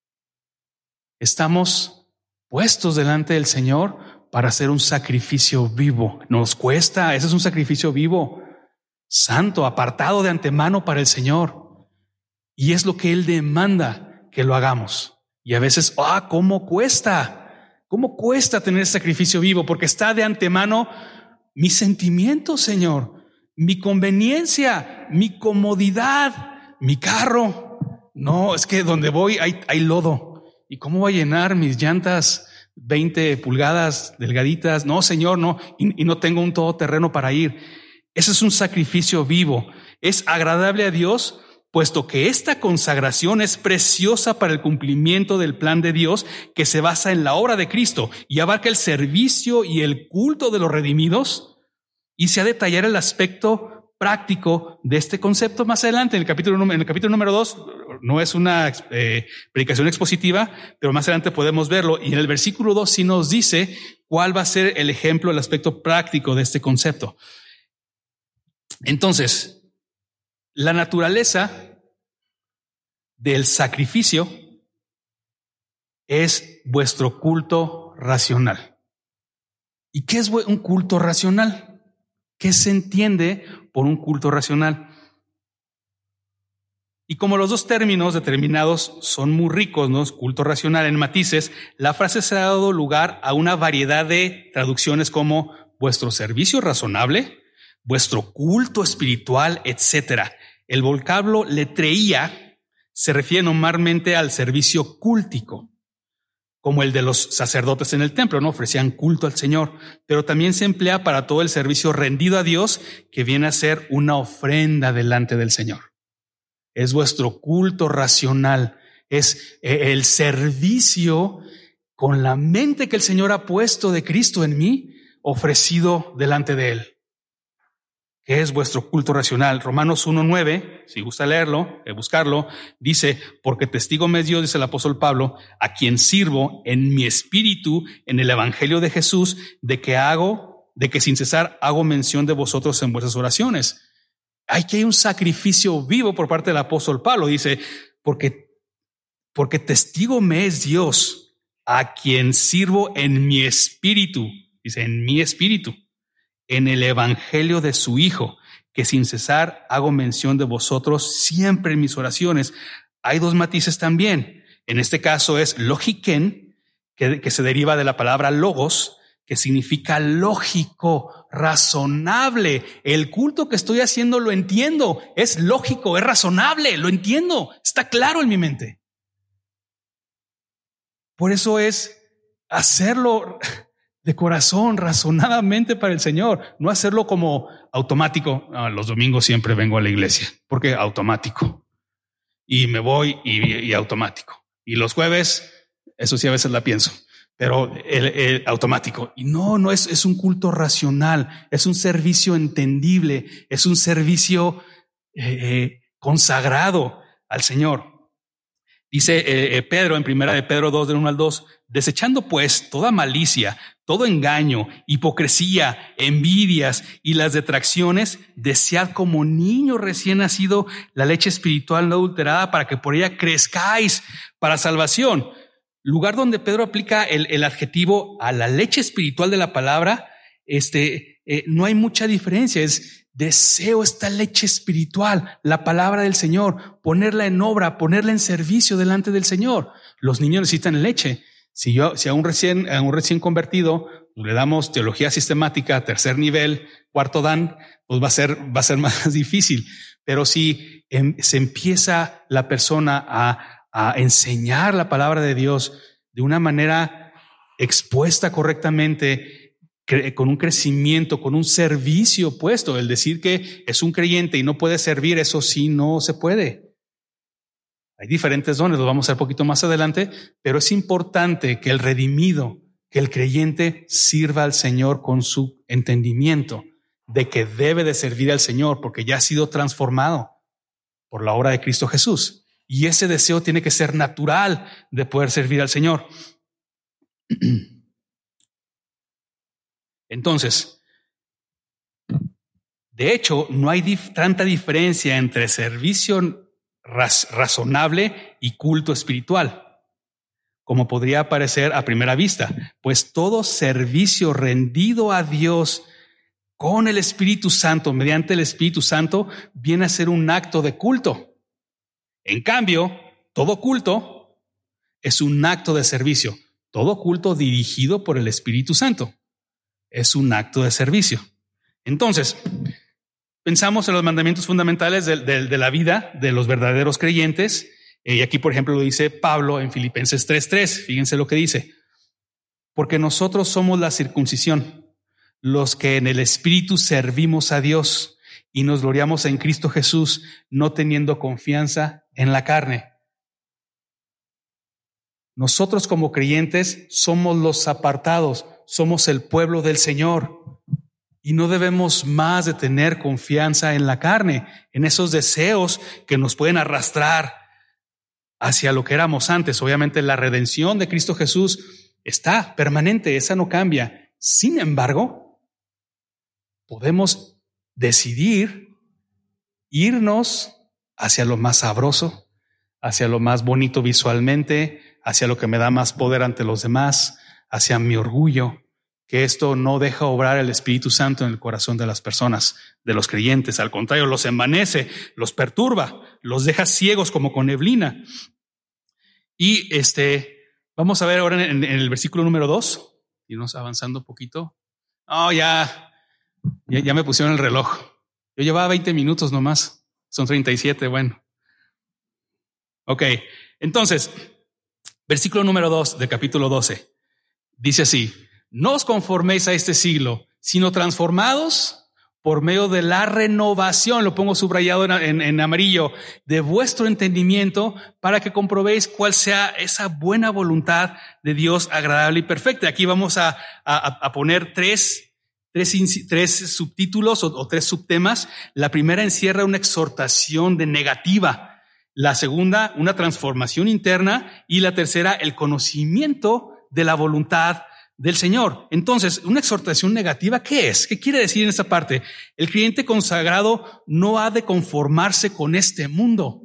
estamos puestos delante del Señor para hacer un sacrificio vivo. Nos cuesta, ese es un sacrificio vivo, santo, apartado de antemano para el Señor. Y es lo que Él demanda que lo hagamos. Y a veces, ah, ¿cómo cuesta? ¿Cómo cuesta tener sacrificio vivo? Porque está de antemano mis sentimientos, Señor, mi conveniencia, mi comodidad, mi carro. No, es que donde voy hay, hay lodo. ¿Y cómo voy a llenar mis llantas veinte pulgadas delgaditas? No, Señor, no. Y, y no tengo un todoterreno para ir. Ese es un sacrificio vivo. Es agradable a Dios, puesto que esta consagración es preciosa para el cumplimiento del plan de Dios que se basa en la obra de Cristo y abarca el servicio y el culto de los redimidos, y se ha de detallar el aspecto práctico de este concepto más adelante en el capítulo, en el capítulo número dos. No es una eh, predicación expositiva, pero más adelante podemos verlo, y en el versículo dos sí nos dice cuál va a ser el ejemplo, el aspecto práctico de este concepto. Entonces, la naturaleza del sacrificio es vuestro culto racional. ¿Y qué es un culto racional? ¿Qué se entiende por un culto racional? Y como los dos términos determinados son muy ricos, ¿no? Culto racional en matices, la frase se ha dado lugar a una variedad de traducciones como vuestro servicio razonable, vuestro culto espiritual, etcétera. El vocablo letreía se refiere normalmente al servicio cúltico, como el de los sacerdotes en el templo, ¿no? Ofrecían culto al Señor, pero también se emplea para todo el servicio rendido a Dios, que viene a ser una ofrenda delante del Señor. Es vuestro culto racional, es el servicio con la mente que el Señor ha puesto de Cristo en mí, ofrecido delante de Él. ¿Qué es vuestro culto racional? Romanos uno nueve, si gusta leerlo, buscarlo, dice, porque testigo me es Dios, dice el apóstol Pablo, a quien sirvo en mi espíritu en el evangelio de Jesús, de que hago, de que sin cesar hago mención de vosotros en vuestras oraciones. Aquí hay un sacrificio vivo por parte del apóstol Pablo, dice, porque, porque testigo me es Dios, a quien sirvo en mi espíritu, dice, en mi espíritu, en el evangelio de su Hijo, que sin cesar hago mención de vosotros siempre en mis oraciones. Hay dos matices también. En este caso es logiken, que, que se deriva de la palabra logos, que significa lógico, razonable. El culto que estoy haciendo lo entiendo, es lógico, es razonable, lo entiendo, está claro en mi mente. Por eso es hacerlo de corazón, razonadamente para el Señor, no hacerlo como automático. No, los domingos siempre vengo a la iglesia, porque automático. Y me voy y, y automático. Y los jueves, eso sí a veces la pienso, pero el, el automático. Y no, no es, es un culto racional, es un servicio entendible, es un servicio eh, consagrado al Señor. Dice eh, eh, Pedro en primera de Pedro dos, del uno al dos, desechando pues toda malicia, todo engaño, hipocresía, envidias y las detracciones, desead como niño recién nacido la leche espiritual no adulterada para que por ella crezcáis para salvación. Lugar donde Pedro aplica el, el adjetivo a la leche espiritual de la palabra, este, eh, no hay mucha diferencia, es deseo esta leche espiritual, la palabra del Señor, ponerla en obra, ponerla en servicio delante del Señor. Los niños necesitan leche. Si yo, si a un recién, a un recién convertido le damos teología sistemática, tercer nivel, cuarto dan, pues va a ser, va a ser más difícil. Pero si em, se empieza la persona a, a enseñar la palabra de Dios de una manera expuesta correctamente, con un crecimiento, con un servicio puesto, el decir que es un creyente y no puede servir, eso sí no se puede. Hay diferentes dones, los vamos a ver un poquito más adelante, pero es importante que el redimido, que el creyente sirva al Señor con su entendimiento de que debe de servir al Señor porque ya ha sido transformado por la obra de Cristo Jesús. Y ese deseo tiene que ser natural de poder servir al Señor. Entonces, de hecho, no hay dif- tanta diferencia entre servicio raz- razonable y culto espiritual, como podría parecer a primera vista, pues todo servicio rendido a Dios con el Espíritu Santo, mediante el Espíritu Santo, viene a ser un acto de culto. En cambio, todo culto es un acto de servicio, todo culto dirigido por el Espíritu Santo. Es un acto de servicio. Entonces, pensamos en los mandamientos fundamentales de, de, de la vida de los verdaderos creyentes. Eh, y aquí, por ejemplo, lo dice Pablo en Filipenses tres tres. Fíjense lo que dice. Porque nosotros somos la circuncisión, los que en el Espíritu servimos a Dios y nos gloriamos en Cristo Jesús, no teniendo confianza en la carne. Nosotros como creyentes somos los apartados, somos el pueblo del Señor y no debemos más de tener confianza en la carne, en esos deseos que nos pueden arrastrar hacia lo que éramos antes. Obviamente la redención de Cristo Jesús está permanente, esa no cambia. Sin embargo, podemos decidir irnos hacia lo más sabroso, hacia lo más bonito visualmente, hacia lo que me da más poder ante los demás, hacia mi orgullo, que esto no deja obrar el Espíritu Santo en el corazón de las personas, de los creyentes. Al contrario, los envanece, los perturba, los deja ciegos como con neblina. Y este, vamos a ver ahora en, en el versículo número dos, irnos avanzando un poquito. Oh, ya, ya, ya me pusieron el reloj. Yo llevaba veinte minutos nomás, son treinta y siete, bueno. Ok, entonces, versículo número dos del capítulo doce. Dice así: no os conforméis a este siglo, sino transformados por medio de la renovación, lo pongo subrayado en, en, en amarillo, de vuestro entendimiento, para que comprobéis cuál sea esa buena voluntad de Dios agradable y perfecta. Aquí vamos a, a, a poner tres, tres, tres subtítulos o, o tres subtemas. La primera encierra una exhortación de negativa, la segunda una transformación interna y la tercera el conocimiento de la voluntad del Señor. Entonces, una exhortación negativa, ¿qué es? ¿Qué quiere decir en esta parte? El creyente consagrado no ha de conformarse con este mundo.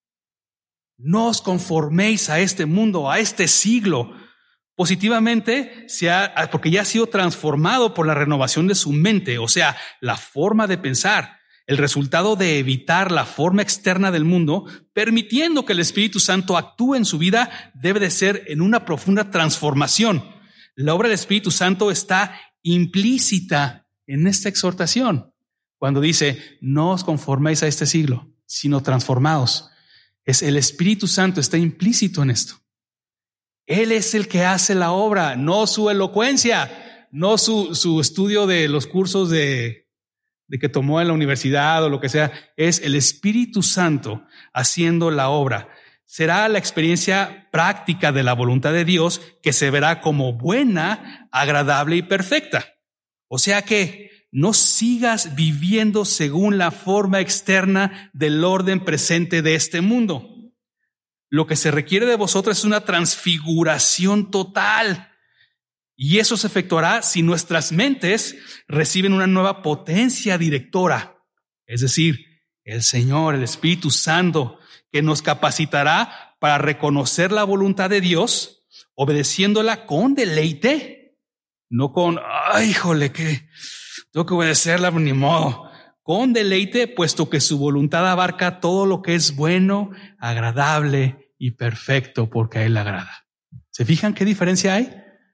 No os conforméis a este mundo, a este siglo. Positivamente, se ha, porque ya ha sido transformado por la renovación de su mente, o sea, la forma de pensar, el resultado de evitar la forma externa del mundo, permitiendo que el Espíritu Santo actúe en su vida, debe de ser en una profunda transformación. La obra del Espíritu Santo está implícita en esta exhortación. Cuando dice, no os conforméis a este siglo, sino transformaos. Es el Espíritu Santo está implícito en esto. Él es el que hace la obra, no su elocuencia, no su, su estudio de los cursos de, de que tomó en la universidad o lo que sea. Es el Espíritu Santo haciendo la obra. Será la experiencia práctica de la voluntad de Dios que se verá como buena, agradable y perfecta. O sea que no sigas viviendo según la forma externa del orden presente de este mundo. Lo que se requiere de vosotros es una transfiguración total. Y eso se efectuará si nuestras mentes reciben una nueva potencia directora. Es decir, el Señor, el Espíritu Santo, que nos capacitará para reconocer la voluntad de Dios, obedeciéndola con deleite, no con, ay, híjole, que tengo que obedecerla, ni modo. Con deleite, puesto que su voluntad abarca todo lo que es bueno, agradable y perfecto, porque a Él le agrada. ¿Se fijan qué diferencia hay?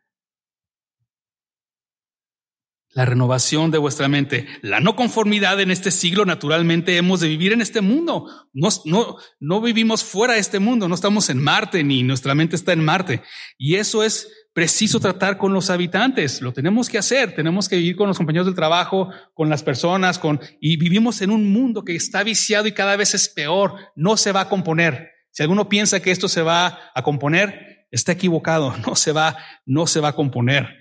La renovación de vuestra mente, la no conformidad en este siglo. Naturalmente hemos de vivir en este mundo. No, no, no vivimos fuera de este mundo, no estamos en Marte, ni nuestra mente está en Marte. Y eso es preciso tratar con los habitantes. Lo tenemos que hacer, tenemos que vivir con los compañeros del trabajo, con las personas, con, y vivimos en un mundo que está viciado y cada vez es peor. No se va a componer. Si alguno piensa que esto se va a componer, está equivocado. No se va, no se va a componer.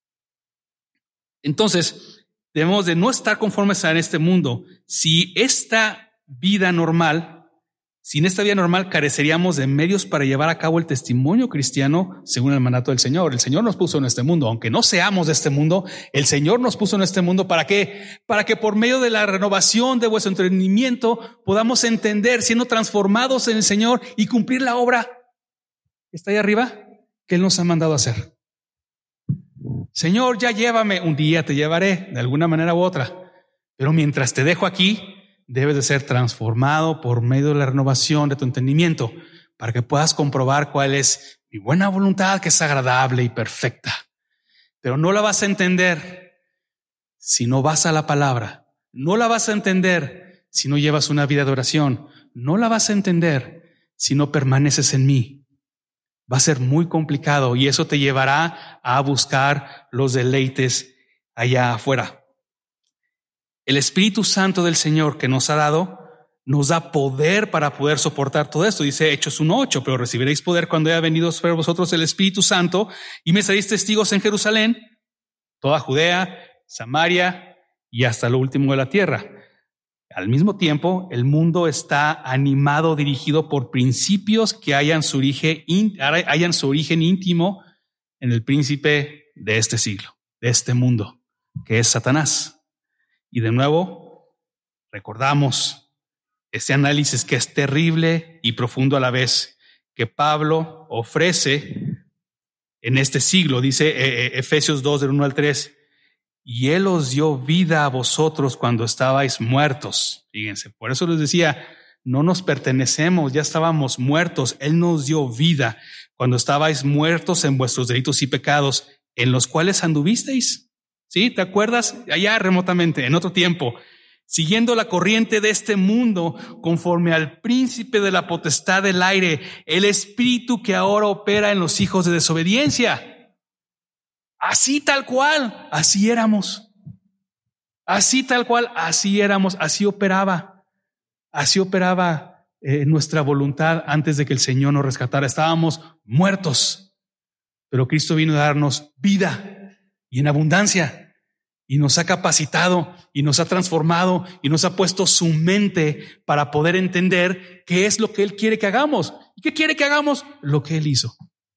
Entonces, debemos de no estar conformes a este mundo. Si esta vida normal, sin esta vida normal careceríamos de medios para llevar a cabo el testimonio cristiano según el mandato del Señor. El Señor nos puso en este mundo, aunque no seamos de este mundo, el Señor nos puso en este mundo. ¿Para qué? Para que por medio de la renovación de vuestro entendimiento podamos entender, siendo transformados en el Señor y cumplir la obra que está ahí arriba, que Él nos ha mandado a hacer. Señor, ya llévame. Un día te llevaré, de alguna manera u otra. Pero mientras te dejo aquí, debes de ser transformado por medio de la renovación de tu entendimiento, para que puedas comprobar cuál es mi buena voluntad, que es agradable y perfecta. Pero no la vas a entender si no vas a la palabra. No la vas a entender si no llevas una vida de oración. No la vas a entender si no permaneces en mí. Va a ser muy complicado y eso te llevará a buscar los deleites allá afuera. El Espíritu Santo del Señor que nos ha dado nos da poder para poder soportar todo esto. Dice Hechos uno ocho, pero recibiréis poder cuando haya venido sobre vosotros el Espíritu Santo y me seréis testigos en Jerusalén, toda Judea, Samaria y hasta lo último de la tierra. Al mismo tiempo, el mundo está animado, dirigido por principios que hayan su origen, hayan su origen íntimo en el príncipe de este siglo, de este mundo, que es Satanás. Y de nuevo, recordamos este análisis que es terrible y profundo a la vez, que Pablo ofrece en este siglo. Dice eh, Efesios dos, del uno al tres. Y Él os dio vida a vosotros cuando estabais muertos. Fíjense, por eso les decía, no nos pertenecemos, ya estábamos muertos. Él nos dio vida cuando estabais muertos en vuestros delitos y pecados, en los cuales anduvisteis. ¿Sí? ¿Te acuerdas? Allá remotamente, en otro tiempo, siguiendo la corriente de este mundo, conforme al príncipe de la potestad del aire, el espíritu que ahora opera en los hijos de desobediencia. Así tal cual, así éramos. Así tal cual, así éramos, así operaba. Así operaba eh, nuestra voluntad antes de que el Señor nos rescatara. Estábamos muertos, pero Cristo vino a darnos vida y en abundancia. Y nos ha capacitado y nos ha transformado y nos ha puesto su mente para poder entender qué es lo que Él quiere que hagamos. ¿Y qué quiere que hagamos? Lo que Él hizo.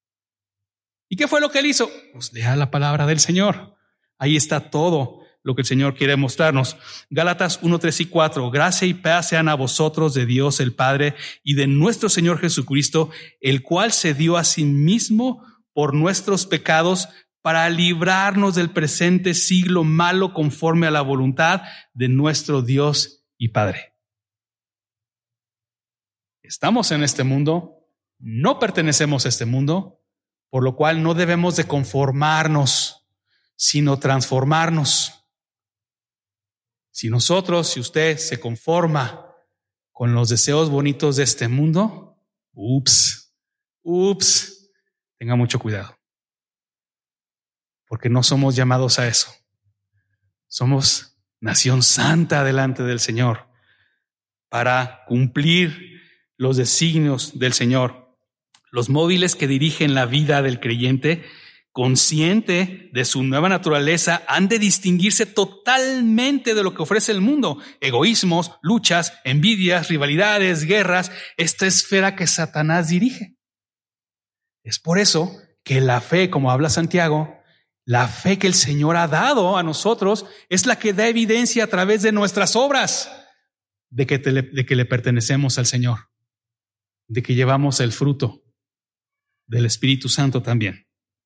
¿Y qué fue lo que Él hizo? Pues lea la palabra del Señor. Ahí está todo lo que el Señor quiere mostrarnos. Gálatas uno, tres y cuatro. Gracia y paz sean a vosotros de Dios el Padre y de nuestro Señor Jesucristo, el cual se dio a sí mismo por nuestros pecados para librarnos del presente siglo malo conforme a la voluntad de nuestro Dios y Padre. Estamos en este mundo, no pertenecemos a este mundo, por lo cual no debemos de conformarnos, sino transformarnos. Si nosotros, si usted se conforma con los deseos bonitos de este mundo, ups, ups, tenga mucho cuidado. Porque no somos llamados a eso. Somos nación santa delante del Señor para cumplir los designios del Señor. Los móviles que dirigen la vida del creyente consciente de su nueva naturaleza, han de distinguirse totalmente de lo que ofrece el mundo. Egoísmos, luchas, envidias, rivalidades, guerras, esta esfera que Satanás dirige. Es por eso que la fe, como habla Santiago, la fe que el Señor ha dado a nosotros es la que da evidencia a través de nuestras obras de que, te, de que le pertenecemos al Señor, de que llevamos el fruto del Espíritu Santo también.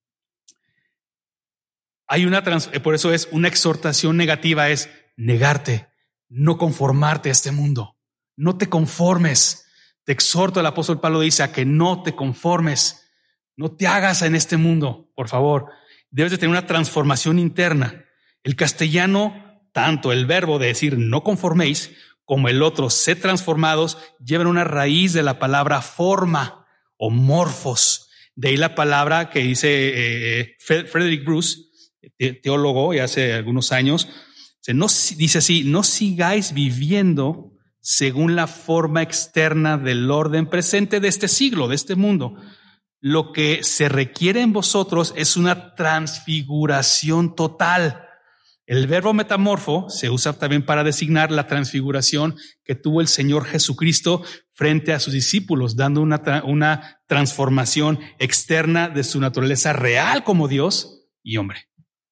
Hay una trans, por eso es una exhortación negativa, es negarte, no conformarte a este mundo, no te conformes. Te exhorto, el apóstol Pablo dice, a que no te conformes, no te hagas en este mundo, por favor. Debes de tener una transformación interna. El castellano, tanto el verbo de decir no conforméis, como el otro sed transformados, llevan una raíz de la palabra forma o morfos. De ahí la palabra que dice eh, Frederick Bruce, teólogo, y hace algunos años, no, dice así: no sigáis viviendo según la forma externa del orden presente de este siglo, de este mundo. Lo que se requiere en vosotros es una transfiguración total. El verbo metamorfo se usa también para designar la transfiguración que tuvo el Señor Jesucristo frente a sus discípulos, dando una, una transformación externa de su naturaleza real como Dios y hombre.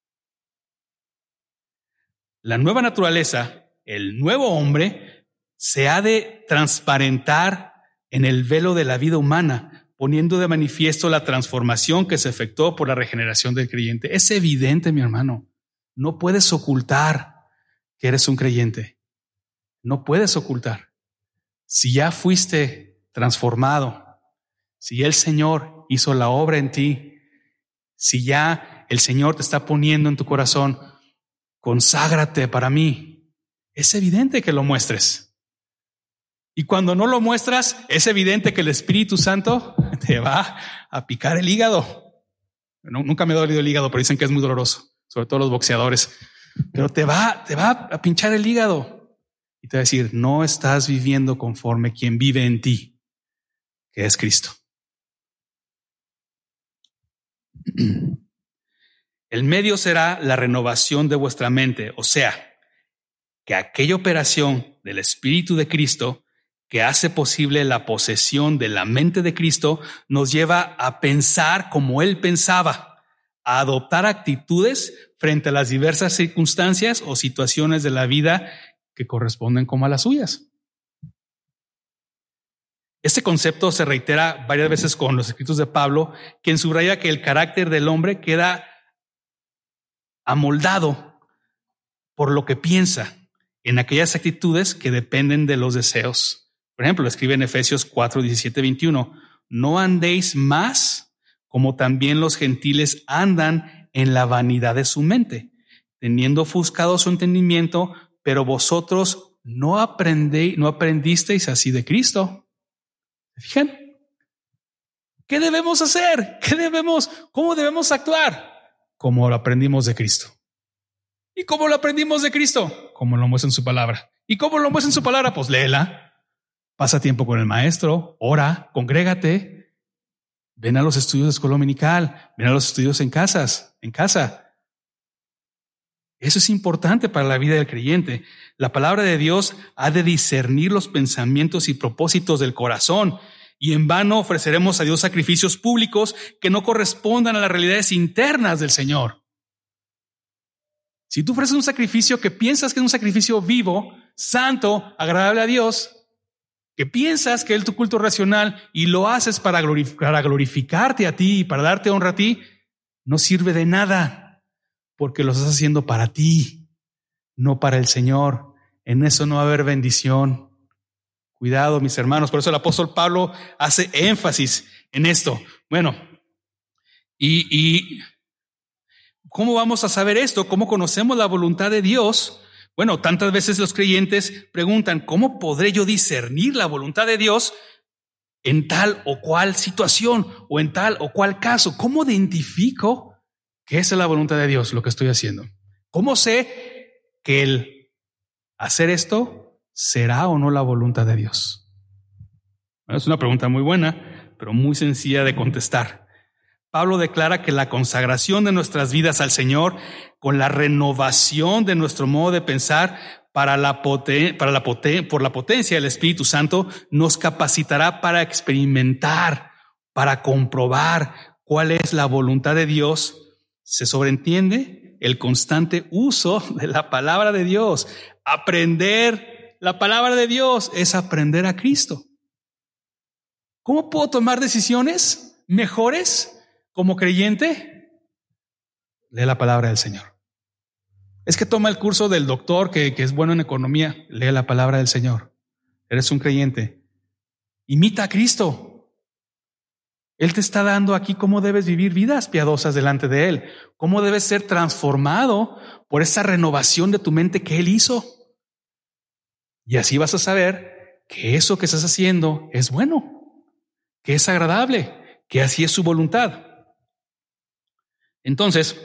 La nueva naturaleza, el nuevo hombre, se ha de transparentar en el velo de la vida humana, poniendo de manifiesto la transformación que se efectuó por la regeneración del creyente. Es evidente, mi hermano. No puedes ocultar que eres un creyente. No puedes ocultar. Si ya fuiste transformado, si el Señor hizo la obra en ti, si ya el Señor te está poniendo en tu corazón, conságrate para mí, es evidente que lo muestres. Y cuando no lo muestras, es evidente que el Espíritu Santo te va a picar el hígado. No, nunca me ha dolido el hígado, pero dicen que es muy doloroso, sobre todo los boxeadores. Pero te va, te va a pinchar el hígado y te va a decir, no estás viviendo conforme quien vive en ti, que es Cristo. El medio será la renovación de vuestra mente, o sea, que aquella operación del Espíritu de Cristo que hace posible la posesión de la mente de Cristo nos lleva a pensar como Él pensaba, a adoptar actitudes frente a las diversas circunstancias o situaciones de la vida que corresponden como a las suyas. Este concepto se reitera varias veces con los escritos de Pablo, quien subraya que el carácter del hombre queda amoldado por lo que piensa en aquellas actitudes que dependen de los deseos. Por ejemplo, escribe en Efesios cuatro, diecisiete, veintiuno, no andéis más como también los gentiles andan en la vanidad de su mente, teniendo ofuscado su entendimiento, pero vosotros no aprendéis, no aprendisteis así de Cristo. ¿Se fijan? ¿Qué debemos hacer? ¿Qué debemos, cómo debemos actuar? Como lo aprendimos de Cristo. ¿Y cómo lo aprendimos de Cristo? Como lo muestra en su palabra. ¿Y cómo lo muestra en su palabra? Pues léela, pasa tiempo con el maestro, ora, congrégate, ven a los estudios de escuela dominical, ven a los estudios en casas, en casa. Eso es importante para la vida del creyente. La palabra de Dios ha de discernir los pensamientos y propósitos del corazón. Y en vano ofreceremos a Dios sacrificios públicos que no correspondan a las realidades internas del Señor. Si tú ofreces un sacrificio que piensas que es un sacrificio vivo, santo, agradable a Dios, que piensas que es tu culto racional y lo haces para glorificarte a ti y para darte honra a ti, no sirve de nada porque lo estás haciendo para ti, no para el Señor. En eso no va a haber bendición. Cuidado, mis hermanos. Por eso el apóstol Pablo hace énfasis en esto. Bueno, y, y ¿cómo vamos a saber esto? ¿Cómo conocemos la voluntad de Dios? Bueno, tantas veces los creyentes preguntan, ¿cómo podré yo discernir la voluntad de Dios en tal o cual situación o en tal o cual caso? ¿Cómo identifico que esa es la voluntad de Dios, lo que estoy haciendo? ¿Cómo sé que el hacer esto será o no la voluntad de Dios? Bueno, es una pregunta muy buena, pero muy sencilla de contestar. Pablo declara que la consagración de nuestras vidas al Señor, con la renovación de nuestro modo de pensar para la poten- para la poten- por la potencia del Espíritu Santo, nos capacitará para experimentar, para comprobar cuál es la voluntad de Dios. Se sobreentiende el constante uso de la palabra de Dios. Aprender la palabra de Dios es aprender a Cristo. ¿Cómo puedo tomar decisiones mejores como creyente? Lee la palabra del Señor. Es que toma el curso del doctor que, que es bueno en economía. Lee la palabra del Señor. Eres un creyente. Imita a Cristo. Él te está dando aquí cómo debes vivir vidas piadosas delante de Él. Cómo debes ser transformado por esa renovación de tu mente que Él hizo. Y así vas a saber que eso que estás haciendo es bueno, que es agradable, que así es su voluntad. Entonces,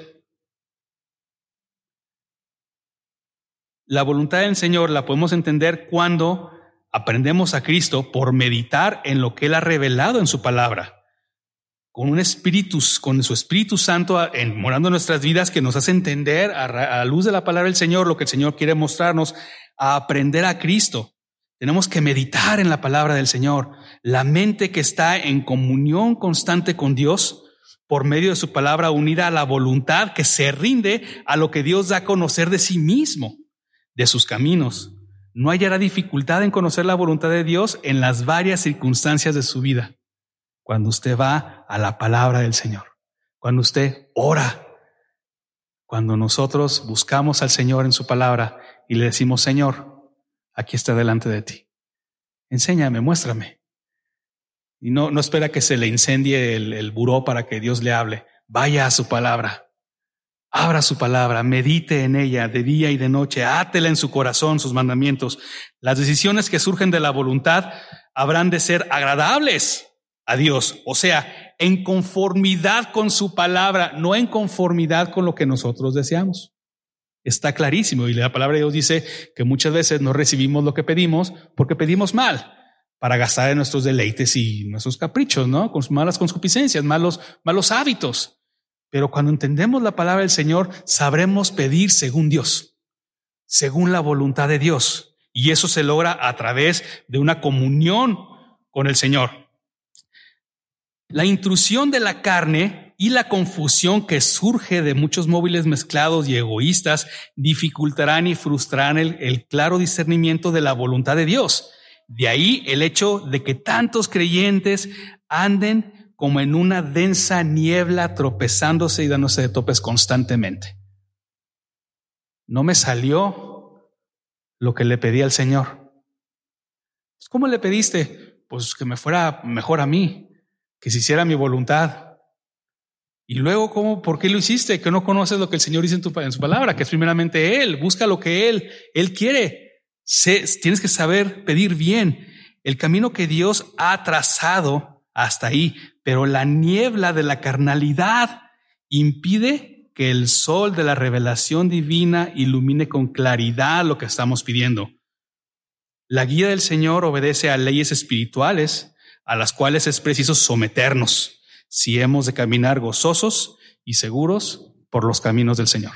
la voluntad del Señor la podemos entender cuando aprendemos a Cristo por meditar en lo que Él ha revelado en su palabra. Con un espíritu, con su Espíritu Santo en, morando en nuestras vidas, que nos hace entender a, a la luz de la palabra del Señor lo que el Señor quiere mostrarnos, a aprender a Cristo. Tenemos que meditar en la palabra del Señor. La mente que está en comunión constante con Dios, por medio de su palabra, unida a la voluntad que se rinde a lo que Dios da a conocer de sí mismo, de sus caminos. No hallará dificultad en conocer la voluntad de Dios en las varias circunstancias de su vida. Cuando usted va a la palabra del Señor, cuando usted ora, cuando nosotros buscamos al Señor en su palabra y le decimos: Señor, aquí está delante de ti. Enséñame, muéstrame. Y no, no espera que se le incendie el, el buró para que Dios le hable. Vaya a su palabra. Abra su palabra, medite en ella de día y de noche, átela en su corazón, sus mandamientos. Las decisiones que surgen de la voluntad habrán de ser agradables a Dios, o sea, en conformidad con su palabra, no en conformidad con lo que nosotros deseamos. Está clarísimo, y la palabra de Dios dice que muchas veces no recibimos lo que pedimos porque pedimos mal, para gastar en nuestros deleites y nuestros caprichos, ¿no? Con malas concupiscencias, malos, malos hábitos. Pero cuando entendemos la palabra del Señor, sabremos pedir según Dios, según la voluntad de Dios. Y eso se logra a través de una comunión con el Señor. La intrusión de la carne y la confusión que surge de muchos móviles mezclados y egoístas dificultarán y frustrarán el, el claro discernimiento de la voluntad de Dios. De ahí el hecho de que tantos creyentes anden como en una densa niebla, tropezándose y dándose de topes constantemente. No me salió lo que le pedí al Señor. ¿Cómo le pediste? Pues que me fuera mejor a mí, que se hiciera mi voluntad. Y luego, ¿cómo? ¿Por qué lo hiciste? Que no conoces lo que el Señor dice en, tu, en su palabra, que es primeramente Él. Busca lo que Él, Él quiere. Se, tienes que saber pedir bien el camino que Dios ha trazado hasta ahí, pero la niebla de la carnalidad impide que el sol de la revelación divina ilumine con claridad lo que estamos pidiendo. La guía del Señor obedece a leyes espirituales a las cuales es preciso someternos si hemos de caminar gozosos y seguros por los caminos del Señor.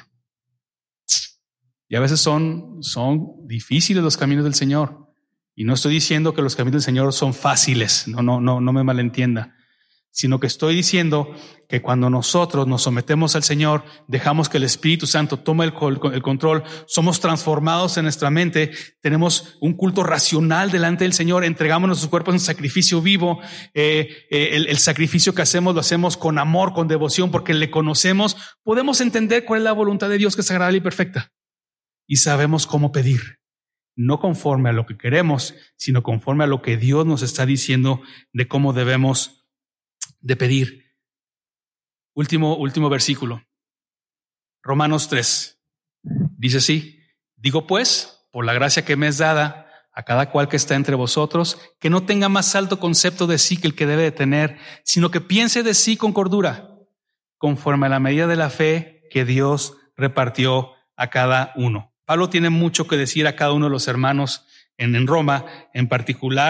Y a veces son, son difíciles los caminos del Señor. Y no estoy diciendo que los caminos del Señor son fáciles, no, no, no, no me malentienda, sino que estoy diciendo que cuando nosotros nos sometemos al Señor, dejamos que el Espíritu Santo tome el, el control, somos transformados en nuestra mente, tenemos un culto racional delante del Señor, entregamos nuestros cuerpos en sacrificio vivo, eh, eh, el, el sacrificio que hacemos lo hacemos con amor, con devoción, porque le conocemos, podemos entender cuál es la voluntad de Dios, que es agradable y perfecta, y sabemos cómo pedir. No conforme a lo que queremos, sino conforme a lo que Dios nos está diciendo de cómo debemos de pedir. Último, último versículo. Romanos tres. Dice así: digo pues, por la gracia que me es dada a cada cual que está entre vosotros, que no tenga más alto concepto de sí que el que debe de tener, sino que piense de sí con cordura, conforme a la medida de la fe que Dios repartió a cada uno. Pablo tiene mucho que decir a cada uno de los hermanos en, en Roma, en particular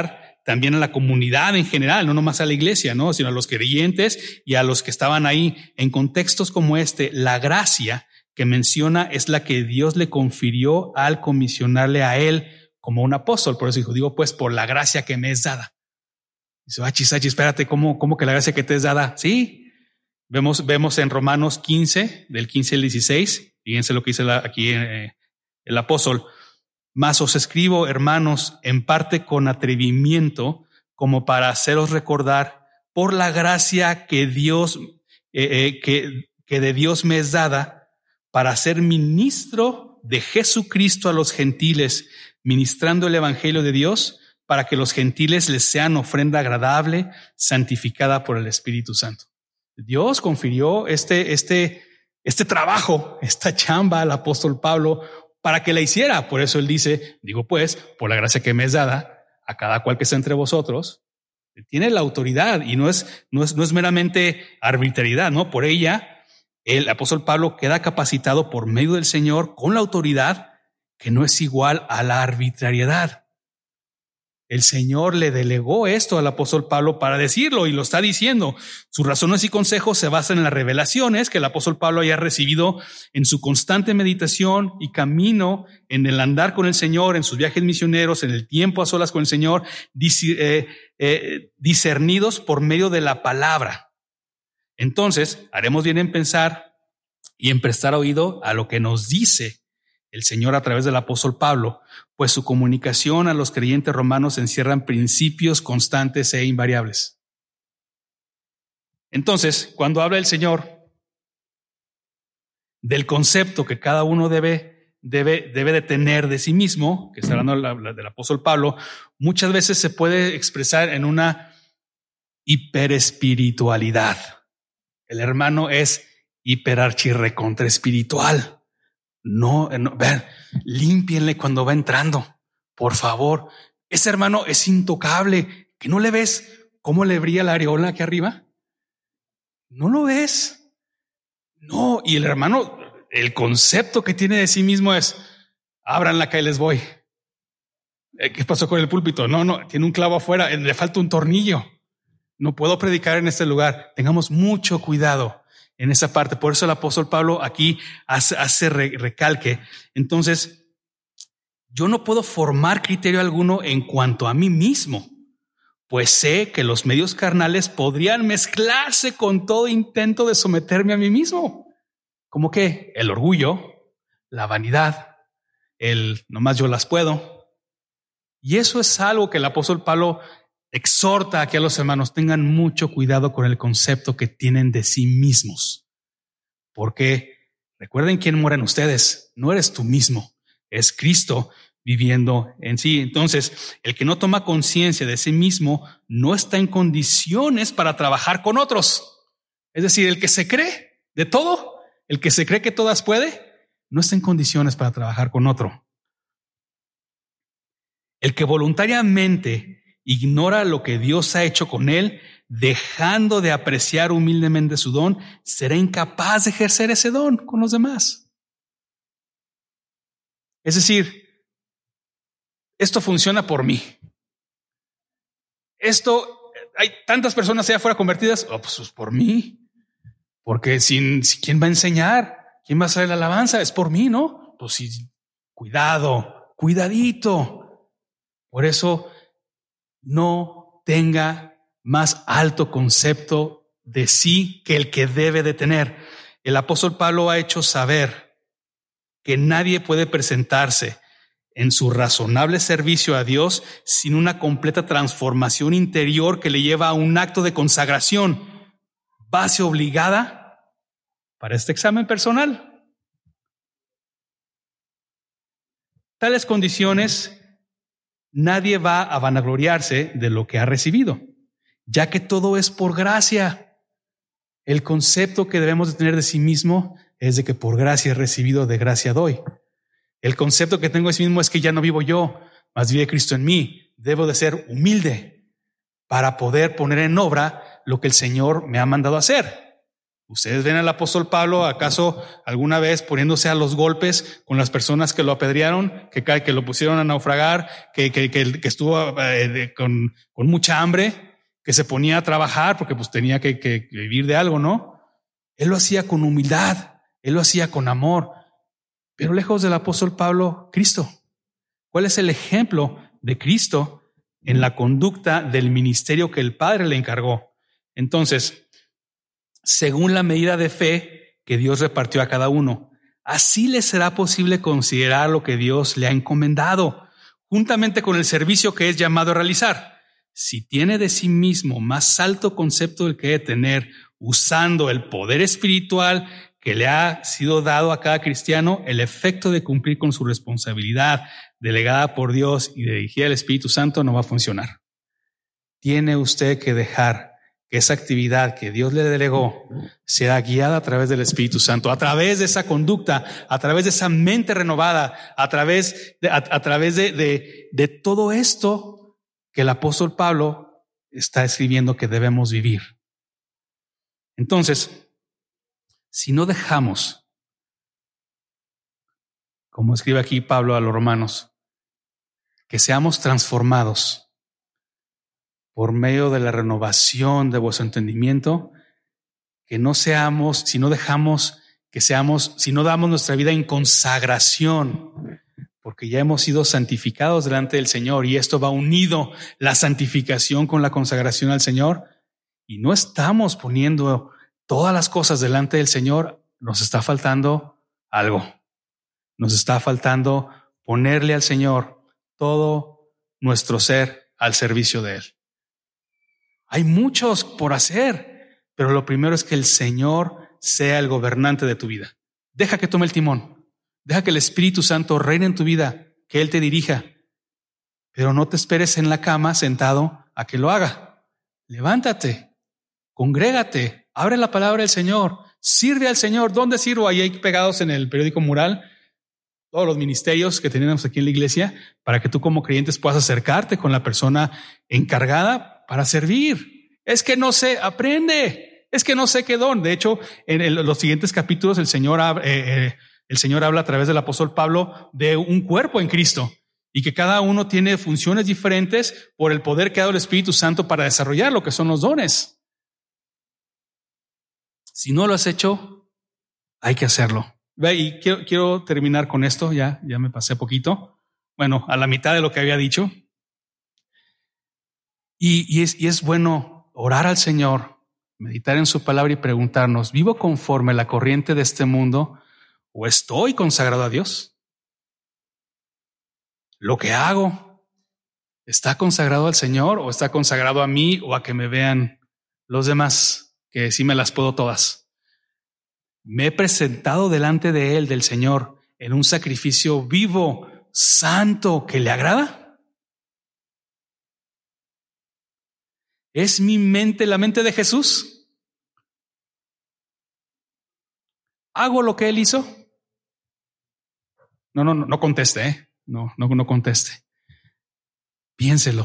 también a la comunidad en general, no nomás a la iglesia, ¿no? Sino a los creyentes y a los que estaban ahí. En contextos como este, la gracia que menciona es la que Dios le confirió al comisionarle a él como un apóstol. Por eso dijo, digo pues por la gracia que me es dada. Dice, achis, achis, espérate, ¿cómo, cómo que la gracia que te es dada? Sí, vemos, vemos en Romanos quince, del quince al dieciséis, fíjense lo que dice la, aquí eh, el apóstol. Mas os escribo, hermanos, en parte con atrevimiento, como para haceros recordar por la gracia que Dios, eh, eh, que, que de Dios me es dada, para ser ministro de Jesucristo a los gentiles, ministrando el evangelio de Dios, para que los gentiles les sean ofrenda agradable, santificada por el Espíritu Santo. Dios confirió este, este, este trabajo, esta chamba al apóstol Pablo para que la hiciera. Por eso él dice, digo pues, por la gracia que me es dada a cada cual que está entre vosotros, tiene la autoridad y no es, no es, no es meramente arbitrariedad, ¿no? Por ella, el apóstol Pablo queda capacitado por medio del Señor con la autoridad que no es igual a la arbitrariedad. El Señor le delegó esto al apóstol Pablo para decirlo y lo está diciendo. Sus razones y consejos se basan en las revelaciones que el apóstol Pablo haya recibido en su constante meditación y camino, en el andar con el Señor, en sus viajes misioneros, en el tiempo a solas con el Señor, eh, eh, discernidos por medio de la palabra. Entonces, haremos bien en pensar y en prestar oído a lo que nos dice el Señor a través del apóstol Pablo, pues su comunicación a los creyentes romanos encierran principios constantes e invariables. Entonces, cuando habla el Señor del concepto que cada uno debe, debe, debe de tener de sí mismo, que está hablando del apóstol Pablo, muchas veces se puede expresar en una hiperespiritualidad. El hermano es hiperarchirrecontra espiritual. No, no, ver, límpienle cuando va entrando, por favor. Ese hermano es intocable. ¿Que no le ves cómo le brilla la areola aquí arriba? ¿No lo ves? No, y el hermano, el concepto que tiene de sí mismo es, ábranla que ahí les voy. ¿Qué pasó con el púlpito? No, no, tiene un clavo afuera, le falta un tornillo. No puedo predicar en este lugar. Tengamos mucho cuidado en esa parte. Por eso el apóstol Pablo aquí hace, hace re, recalque. Entonces, yo no puedo formar criterio alguno en cuanto a mí mismo, pues sé que los medios carnales podrían mezclarse con todo intento de someterme a mí mismo. ¿Cómo qué? El orgullo, la vanidad, el nomás yo las puedo. Y eso es algo que el apóstol Pablo exhorta aquí a los hermanos, tengan mucho cuidado con el concepto que tienen de sí mismos. Porque recuerden quién muere en ustedes, no eres tú mismo, es Cristo viviendo en sí. Entonces, el que no toma conciencia de sí mismo no está en condiciones para trabajar con otros. Es decir, el que se cree de todo, el que se cree que todas puede, no está en condiciones para trabajar con otro. El que voluntariamente ignora lo que Dios ha hecho con él, dejando de apreciar humildemente su don, será incapaz de ejercer ese don con los demás. Es decir, esto funciona por mí. Esto, hay tantas personas allá afuera convertidas, oh, pues, pues por mí. Porque sin, si, ¿quién va a enseñar? ¿Quién va a hacer la alabanza? Es por mí, ¿no? Pues sí, cuidado, cuidadito. Por eso, no tenga más alto concepto de sí que el que debe de tener. El apóstol Pablo ha hecho saber que nadie puede presentarse en su razonable servicio a Dios sin una completa transformación interior que le lleva a un acto de consagración, base obligada para este examen personal. Tales condiciones, nadie va a vanagloriarse de lo que ha recibido, ya que todo es por gracia. El concepto que debemos de tener de sí mismo es de que por gracia he recibido, de gracia doy. El concepto que tengo de sí mismo es que ya no vivo yo, mas vive Cristo en mí. Debo de ser humilde para poder poner en obra lo que el Señor me ha mandado hacer. ¿Ustedes ven al apóstol Pablo acaso alguna vez poniéndose a los golpes con las personas que lo apedrearon, que, que lo pusieron a naufragar, que, que, que, que estuvo eh, de, con, con mucha hambre, que se ponía a trabajar porque pues tenía que, que vivir de algo, ¿no? Él lo hacía con humildad, él lo hacía con amor, pero lejos del apóstol Pablo, Cristo. ¿Cuál es el ejemplo de Cristo en la conducta del ministerio que el Padre le encargó? Entonces, según la medida de fe que Dios repartió a cada uno, así le será posible considerar lo que Dios le ha encomendado, juntamente con el servicio que es llamado a realizar. Si tiene de sí mismo más alto concepto del que debe tener, usando el poder espiritual que le ha sido dado a cada cristiano, el efecto de cumplir con su responsabilidad delegada por Dios y dirigida al Espíritu Santo no va a funcionar. Tiene usted que dejar que esa actividad que Dios le delegó sea guiada a través del Espíritu Santo, a través de esa conducta, a través de esa mente renovada, a través de, a, a través de, de, de todo esto que el apóstol Pablo está escribiendo que debemos vivir. Entonces, si no dejamos, como escribe aquí Pablo a los romanos, que seamos transformados por medio de la renovación de vuestro entendimiento, que no seamos, si no dejamos que seamos, si no damos nuestra vida en consagración, porque ya hemos sido santificados delante del Señor y esto va unido, la santificación con la consagración al Señor, y no estamos poniendo todas las cosas delante del Señor, nos está faltando algo. Nos está faltando ponerle al Señor todo nuestro ser al servicio de Él. Hay muchos por hacer, pero lo primero es que el Señor sea el gobernante de tu vida. Deja que tome el timón. Deja que el Espíritu Santo reine en tu vida, que Él te dirija. Pero no te esperes en la cama sentado a que lo haga. Levántate, congrégate, abre la palabra del Señor, sirve al Señor. ¿Dónde sirvo? Ahí hay pegados en el periódico mural todos los ministerios que tenemos aquí en la iglesia para que tú como creyentes puedas acercarte con la persona encargada para servir. Es que no sé, aprende. Es que no sé qué don. De hecho, en el, los siguientes capítulos el Señor, eh, eh, el Señor habla a través del apóstol Pablo de un cuerpo en Cristo y que cada uno tiene funciones diferentes por el poder que ha dado el Espíritu Santo para desarrollar lo que son los dones. Si no lo has hecho, hay que hacerlo. Ve, y quiero, quiero terminar con esto, ya, ya me pasé poquito. Bueno, a la mitad de lo que había dicho. Y, y, es, y es bueno orar al Señor, meditar en su palabra y preguntarnos, ¿vivo conforme a la corriente de este mundo o estoy consagrado a Dios? ¿Lo que hago está consagrado al Señor o está consagrado a mí o a que me vean los demás, que sí me las puedo todas? Me he presentado delante de Él, del Señor, en un sacrificio vivo, santo, que le agrada. ¿Es mi mente la mente de Jesús? ¿Hago lo que Él hizo? No, no, no, no conteste, ¿eh? No, no, no conteste. Piénselo.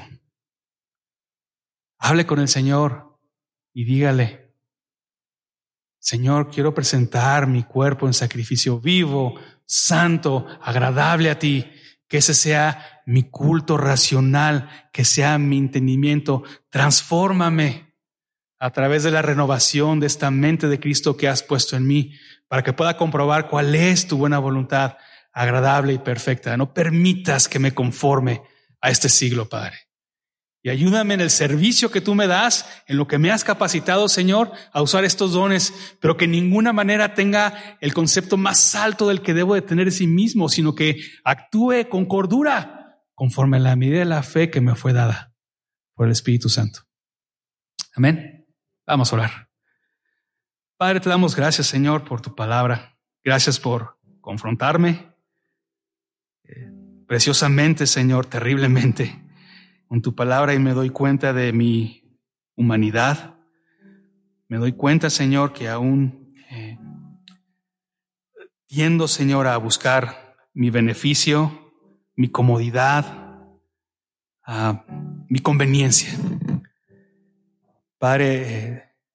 Hable con el Señor y dígale, Señor, quiero presentar mi cuerpo en sacrificio vivo, santo, agradable a ti. Que ese sea mi culto racional, que sea mi entendimiento. Transfórmame a través de la renovación de esta mente de Cristo que has puesto en mí, para que pueda comprobar cuál es tu buena voluntad, agradable y perfecta. No permitas que me conforme a este siglo, Padre. Y ayúdame en el servicio que tú me das, en lo que me has capacitado, Señor, a usar estos dones, pero que en ninguna manera tenga el concepto más alto del que debo de tener de sí mismo, sino que actúe con cordura, conforme a la medida de la fe que me fue dada por el Espíritu Santo. Amén. Vamos a orar. Padre, te damos gracias, Señor, por tu palabra. Gracias por confrontarme eh, preciosamente, Señor, terriblemente, con tu palabra, y me doy cuenta de mi humanidad. Me doy cuenta, Señor, que aún eh, tiendo, Señor, a buscar mi beneficio, mi comodidad, uh, mi conveniencia. Padre, eh,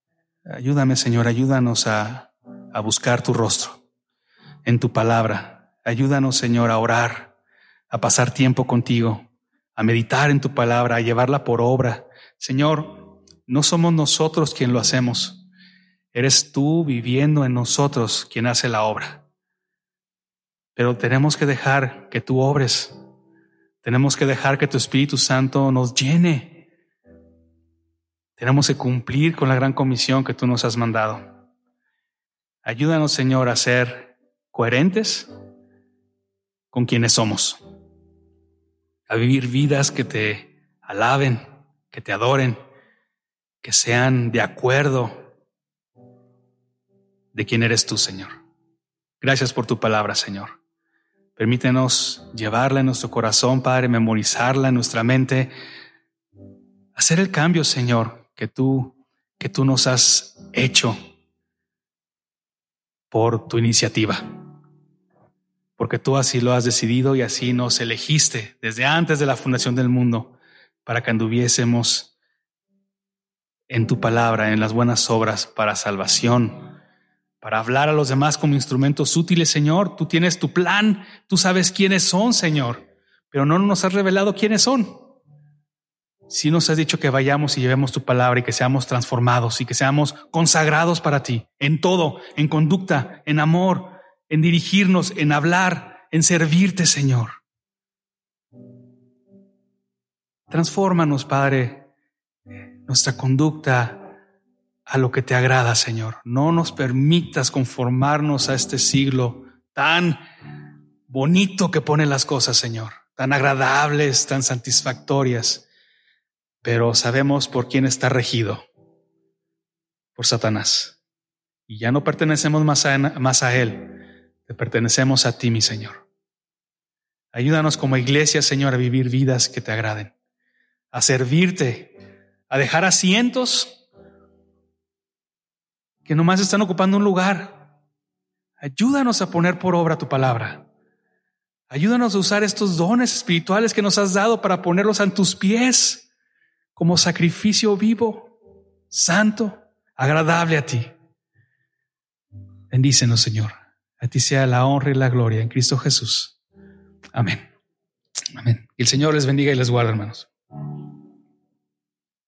Ayúdame, Señor, ayúdanos a, a buscar tu rostro en tu palabra. Ayúdanos, Señor, a orar, a pasar tiempo contigo, a meditar en tu palabra, a llevarla por obra. Señor, no somos nosotros quien lo hacemos. Eres tú viviendo en nosotros quien hace la obra. Pero tenemos que dejar que tú obres. Tenemos que dejar que tu Espíritu Santo nos llene. Tenemos que cumplir con la gran comisión que tú nos has mandado. Ayúdanos, Señor, a ser coherentes con quienes somos, a vivir vidas que te alaben, que te adoren, que sean de acuerdo de quién eres tú, Señor. Gracias por tu palabra, Señor. Permítenos llevarla en nuestro corazón, Padre, memorizarla en nuestra mente, hacer el cambio, Señor, que tú, que tú nos has hecho por tu iniciativa, porque tú así lo has decidido y así nos elegiste desde antes de la fundación del mundo para que anduviésemos en tu palabra, en las buenas obras para salvación, para hablar a los demás como instrumentos útiles, Señor. Tú tienes tu plan, tú sabes quiénes son, Señor, pero no nos has revelado quiénes son. Sí nos has dicho que vayamos y llevemos tu palabra y que seamos transformados y que seamos consagrados para ti en todo, en conducta, en amor, en dirigirnos, en hablar, en servirte, Señor. Transfórmanos, Padre, nuestra conducta a lo que te agrada, Señor. No nos permitas conformarnos a este siglo tan bonito que pone las cosas, Señor, tan agradables, tan satisfactorias. Pero sabemos por quién está regido, por Satanás. Y ya no pertenecemos más a, más a él, te pertenecemos a ti, mi Señor. Ayúdanos como iglesia, Señor, a vivir vidas que te agraden, a servirte, a dejar asientos que nomás están ocupando un lugar. Ayúdanos a poner por obra tu palabra. Ayúdanos a usar estos dones espirituales que nos has dado para ponerlos a tus pies, como sacrificio vivo, santo, agradable a ti. Bendícenos, Señor. A ti sea la honra y la gloria en Cristo Jesús. Amén. Amén. Y el Señor les bendiga y les guarde, hermanos.